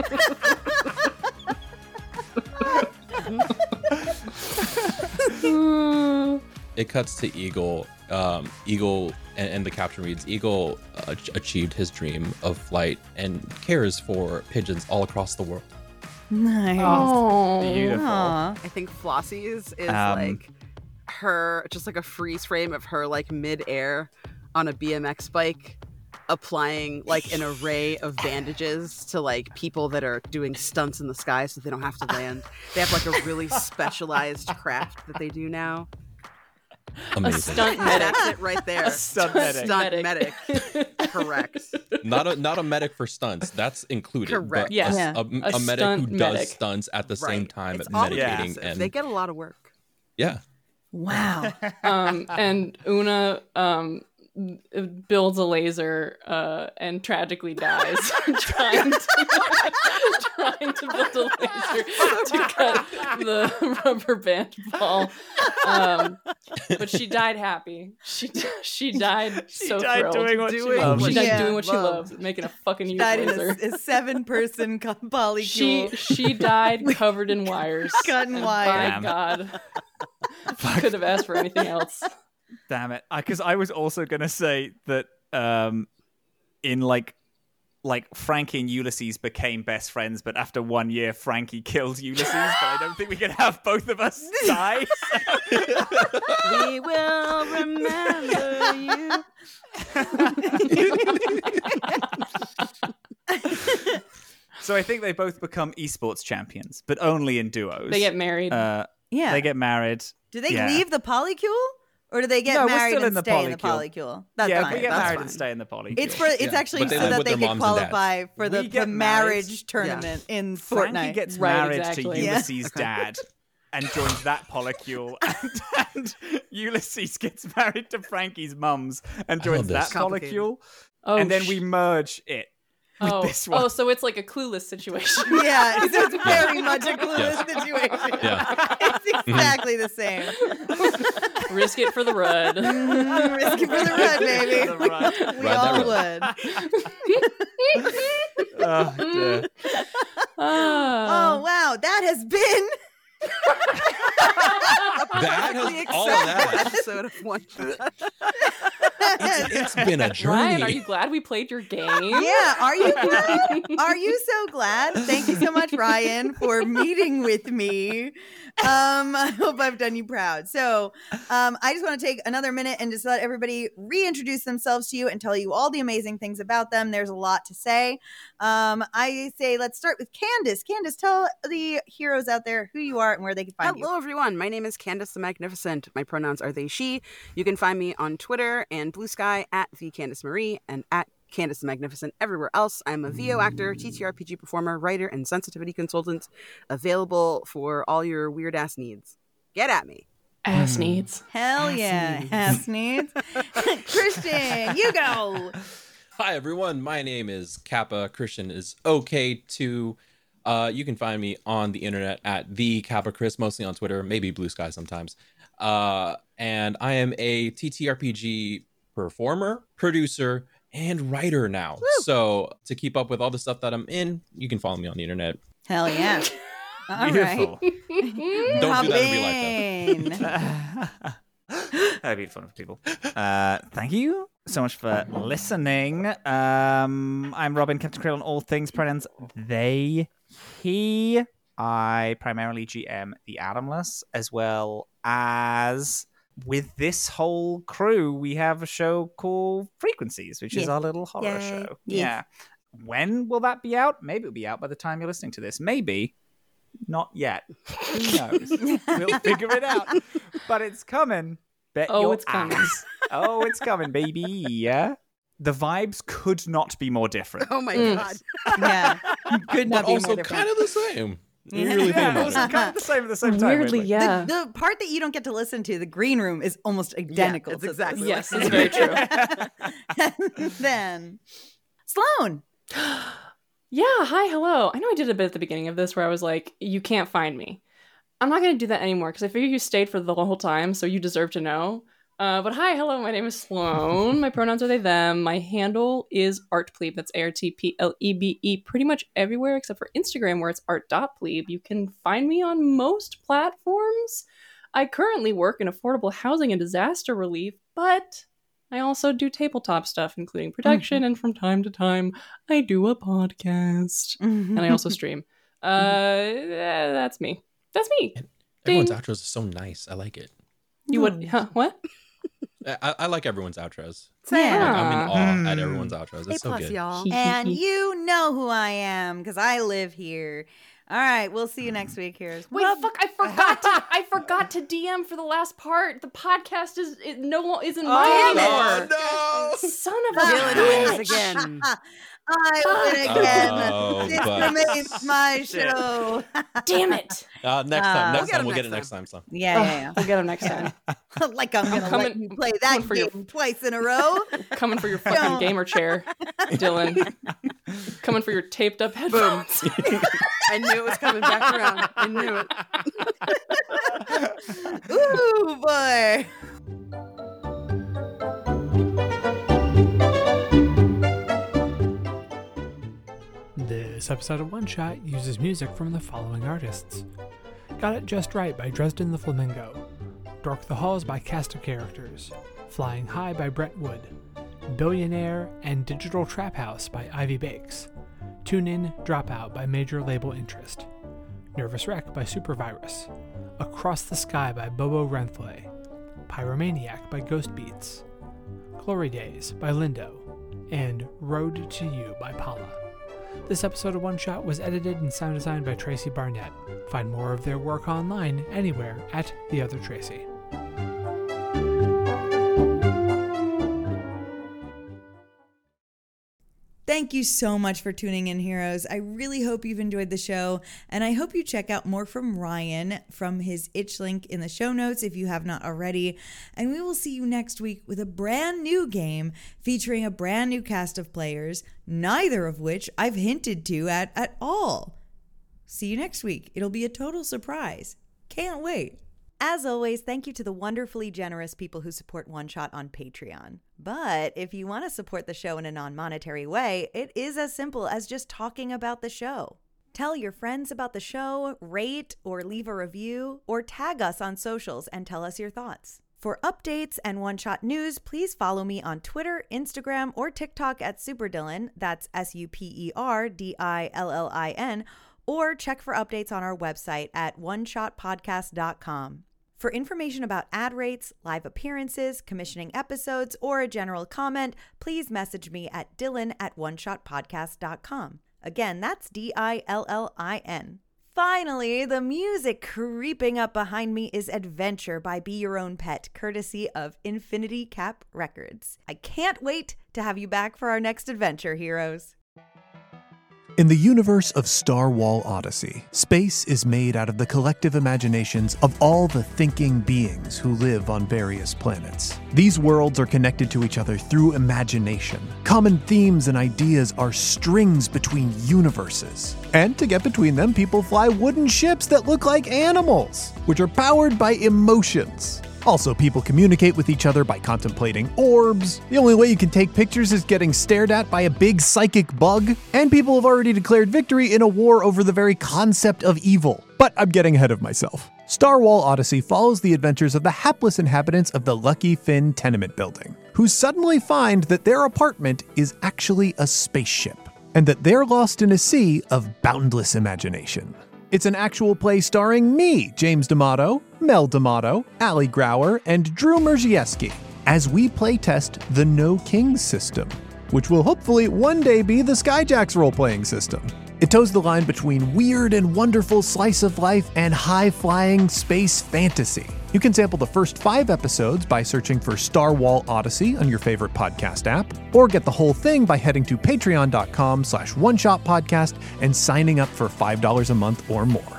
It cuts to Eagle. Um, Eagle and, and the caption reads, Eagle uh, achieved his dream of flight and cares for pigeons all across the world. Nice. Oh, Beautiful. Aw. I think Flossie's is Um, like her, just like a freeze frame of her like mid-air on a B M X bike, applying like an array of bandages to like people that are doing stunts in the sky so they don't have to land. They have like a really specialized craft that they do now. Amazing. stunt medic. That's it right there. Stunt medic. Stunt medic. medic. Correct. Not a not a medic for stunts. That's included. Correct. But Yes. a, Yeah. a, A a medic who stunt does medic. stunts at the same Right. time It's at all medicating massive. and They get a lot of work. yeah. Wow. um, and Una um, builds a laser uh, and tragically dies trying to trying to build a laser to cut the rubber band ball. Um, but she died happy. She she died She so died thrilled. doing what she Doing loved. she what died Yeah. doing what she Loved. loved, making a fucking huge Died in laser. a, a seven-person co- polycule. She she died covered in wires. Cut in And wires. By Damn. God, could have asked for anything else. Damn it. Because I, I was also going to say that um, in like like Frankie and Ulysses became best friends, but after one year, Frankie killed Ulysses. But I don't think we can have both of us die. We will remember you. So I think they both become esports champions, but only in duos. They get married. uh, Yeah. they get married. Do they yeah. leave the polycule, or do they get No, we're married still and in the stay in the polycule. polycule? That's yeah, fine. we get that's married fine. and stay in the polycule. It's for. It's Yeah, actually but they so live that with they their can moms and dads. qualify for the, We get the married. marriage tournament in Frankie Fortnite. gets Right, married exactly. to Yeah. Ulysses' dad and joins that polycule, and, and Ulysses gets married to Frankie's mums and I love joins that this. Complicated. polycule, oh, and then sh- we merge it with oh, this one. oh, so it's like a Clueless situation. Yeah, so it's very much a clueless situation. Yeah. It's exactly the same. Risk it for the rud. Mm, risk it for the run, baby. For the run. We Ride all that would. Oh, dear. Oh oh, wow, that has been That Perfectly has all of acceptable that. episode of One Shot. It's been a journey. Ryan, are you glad we played your game? Yeah, are you glad? Are you so glad? Thank you so much, Ryan, for meeting with me. Um, I hope I've done you proud. So, um, I just want to take another minute and just let everybody reintroduce themselves to you and tell you all the amazing things about them. There's a lot to say. Um, I say let's start with Candace. Candace, tell the heroes out there who you are and where they can find Hello, everyone. My name is Candace the Magnificent. My pronouns are they, she. You can find me on Twitter and Blue Sky at the Candace Marie and at Candace the Magnificent everywhere else. I'm a V O actor, T T R P G performer, writer, and sensitivity consultant, available for all your weird ass needs. Get at me. Ass needs. you. Hell yeah, ass needs. Christian, you go. Hi everyone, my name is Kappa. Christian is okay too. Uh, you can find me on the internet at the Kappa Chris, mostly on Twitter, maybe Blue Sky sometimes. Uh, and I am a T T R P G performer, producer, and writer now. So to keep up with all the stuff that I'm in, you can follow me on the internet. Hell yeah. All right. Beautiful. Don't do that in real life, life, That'd be fun for people. Uh, thank you so much for listening. Um, I'm Robin, Captain Krill on all things pronouns they, he. I primarily G M the Atomless, as well as with this whole crew, we have a show called Frequencies, which is Yeah. our little horror Yay. show. Yeah. Yeah. When will that be out? Maybe it'll be out by the time you're listening to this. Maybe Not yet. Who knows? We'll figure it out. But it's coming. Bet Oh, your it's coming. ass. Oh, it's coming, baby. Yeah. The vibes could not be more different. Oh my Mm. god. Yeah. Could not But be also more different. kind of the same. You really think Yeah, it about was it. kind of the same at the same time. Weirdly, weirdly. yeah. The, the part that you don't get to listen to, the green room, is almost identical. it's to exactly this. Yes, it's very true. And then Sloan. Yeah, hi, hello. I know I did a bit at the beginning of this where I was like, you can't find me. I'm not going to do that anymore because I figure you stayed for the whole time, so you deserve to know. Uh, but hi, hello, my name is Sloan. My pronouns are they, them. My handle is artplebe. That's A R T P L E B E pretty much everywhere except for Instagram where it's art dot plebe. You can find me on most platforms. I currently work in affordable housing and disaster relief, but I also do tabletop stuff, including production, and from time to time, I do a podcast. And I also stream. Uh, that's me. That's me. Everyone's Ding. outros are so nice. I like it. You would, huh, what? I, I like everyone's outros. Yeah. Like, I'm in awe Hmm. at everyone's outros. Hey, It's so plus good. y'all. And you know who I am because I live here. All right, we'll see you next week here. Wait, fuck! I forgot to. I forgot to D M for the last part. The podcast is it no lo- isn't mine anymore. Oh, no! Son of a Dylan bitch. wins again. I win again. Oh, this but- remains my show. Damn it! Uh, next Uh, time. we'll Next get time. him We'll get next it next time. So. Yeah, yeah, We'll get him next time. yeah. Like I'm gonna coming- let you play coming that for your- game twice in a row. Coming for your fucking Don't. gamer chair, Dylan. Coming for your taped up headphones. I knew it was coming back around. I knew it. Ooh boy. This episode of One Shot uses music from the following artists: Got It Just Right by Dresden the Flamingo, Dork the Halls by Cast of Characters, Flying High by Brett Wood, Billionaire and Digital Trap House by Ivy Bakes, Tune In Dropout by Major Label Interest, Nervous Wreck by Supervirus, Across the Sky by Bobo Renflay, Pyromaniac by Ghost Beats, Glory Days by Lindo, and Road to You by Paula. This episode of One Shot was edited and sound designed by Tracy Barnett. Find more of their work online anywhere at The Other Tracy. Thank you so much for tuning in, heroes. I really hope you've enjoyed the show, and I hope you check out more from Ryan from his itch link in the show notes if you have not already. And we will see you next week with a brand new game featuring a brand new cast of players, neither of which I've hinted to at, at all. See you next week. It'll be a total surprise. Can't wait. As always, thank you to the wonderfully generous people who support One Shot on Patreon. But if you want to support the show in a non-monetary way, it is as simple as just talking about the show. Tell your friends about the show, rate or leave a review, or tag us on socials and tell us your thoughts. For updates and One Shot news, please follow me on Twitter, Instagram, or TikTok at SuperDillin, that's S U P E R D I L L I N, or check for updates on our website at one shot podcast dot com. For information about ad rates, live appearances, commissioning episodes, or a general comment, please message me at Dylan at one shot podcast dot com. Again, that's D I L L I N. Finally, the music creeping up behind me is Adventure by Be Your Own Pet, courtesy of Infinity Cap Records. I can't wait to have you back for our next adventure, heroes. In the universe of Star Wall Odyssey, space is made out of the collective imaginations of all the thinking beings who live on various planets. These worlds are connected to each other through imagination. Common themes and ideas are strings between universes. And to get between them, people fly wooden ships that look like animals, which are powered by emotions. Also, people communicate with each other by contemplating orbs. The only way you can take pictures is getting stared at by a big psychic bug. And people have already declared victory in a war over the very concept of evil. But I'm getting ahead of myself. Star Wall Odyssey follows the adventures of the hapless inhabitants of the Lucky Finn tenement building, who suddenly find that their apartment is actually a spaceship, and that they're lost in a sea of boundless imagination. It's an actual play starring me, James D'Amato, Mel D'Amato, Ali Grauer, and Drew Merzieski, as we playtest the No Kings system, which will hopefully one day be the Skyjacks role-playing system. It toes the line between weird and wonderful slice of life and high-flying space fantasy. You can sample the first five episodes by searching for Star Wall Odyssey on your favorite podcast app, or get the whole thing by heading to patreon.com slash one shot podcast and signing up for five dollars a month or more.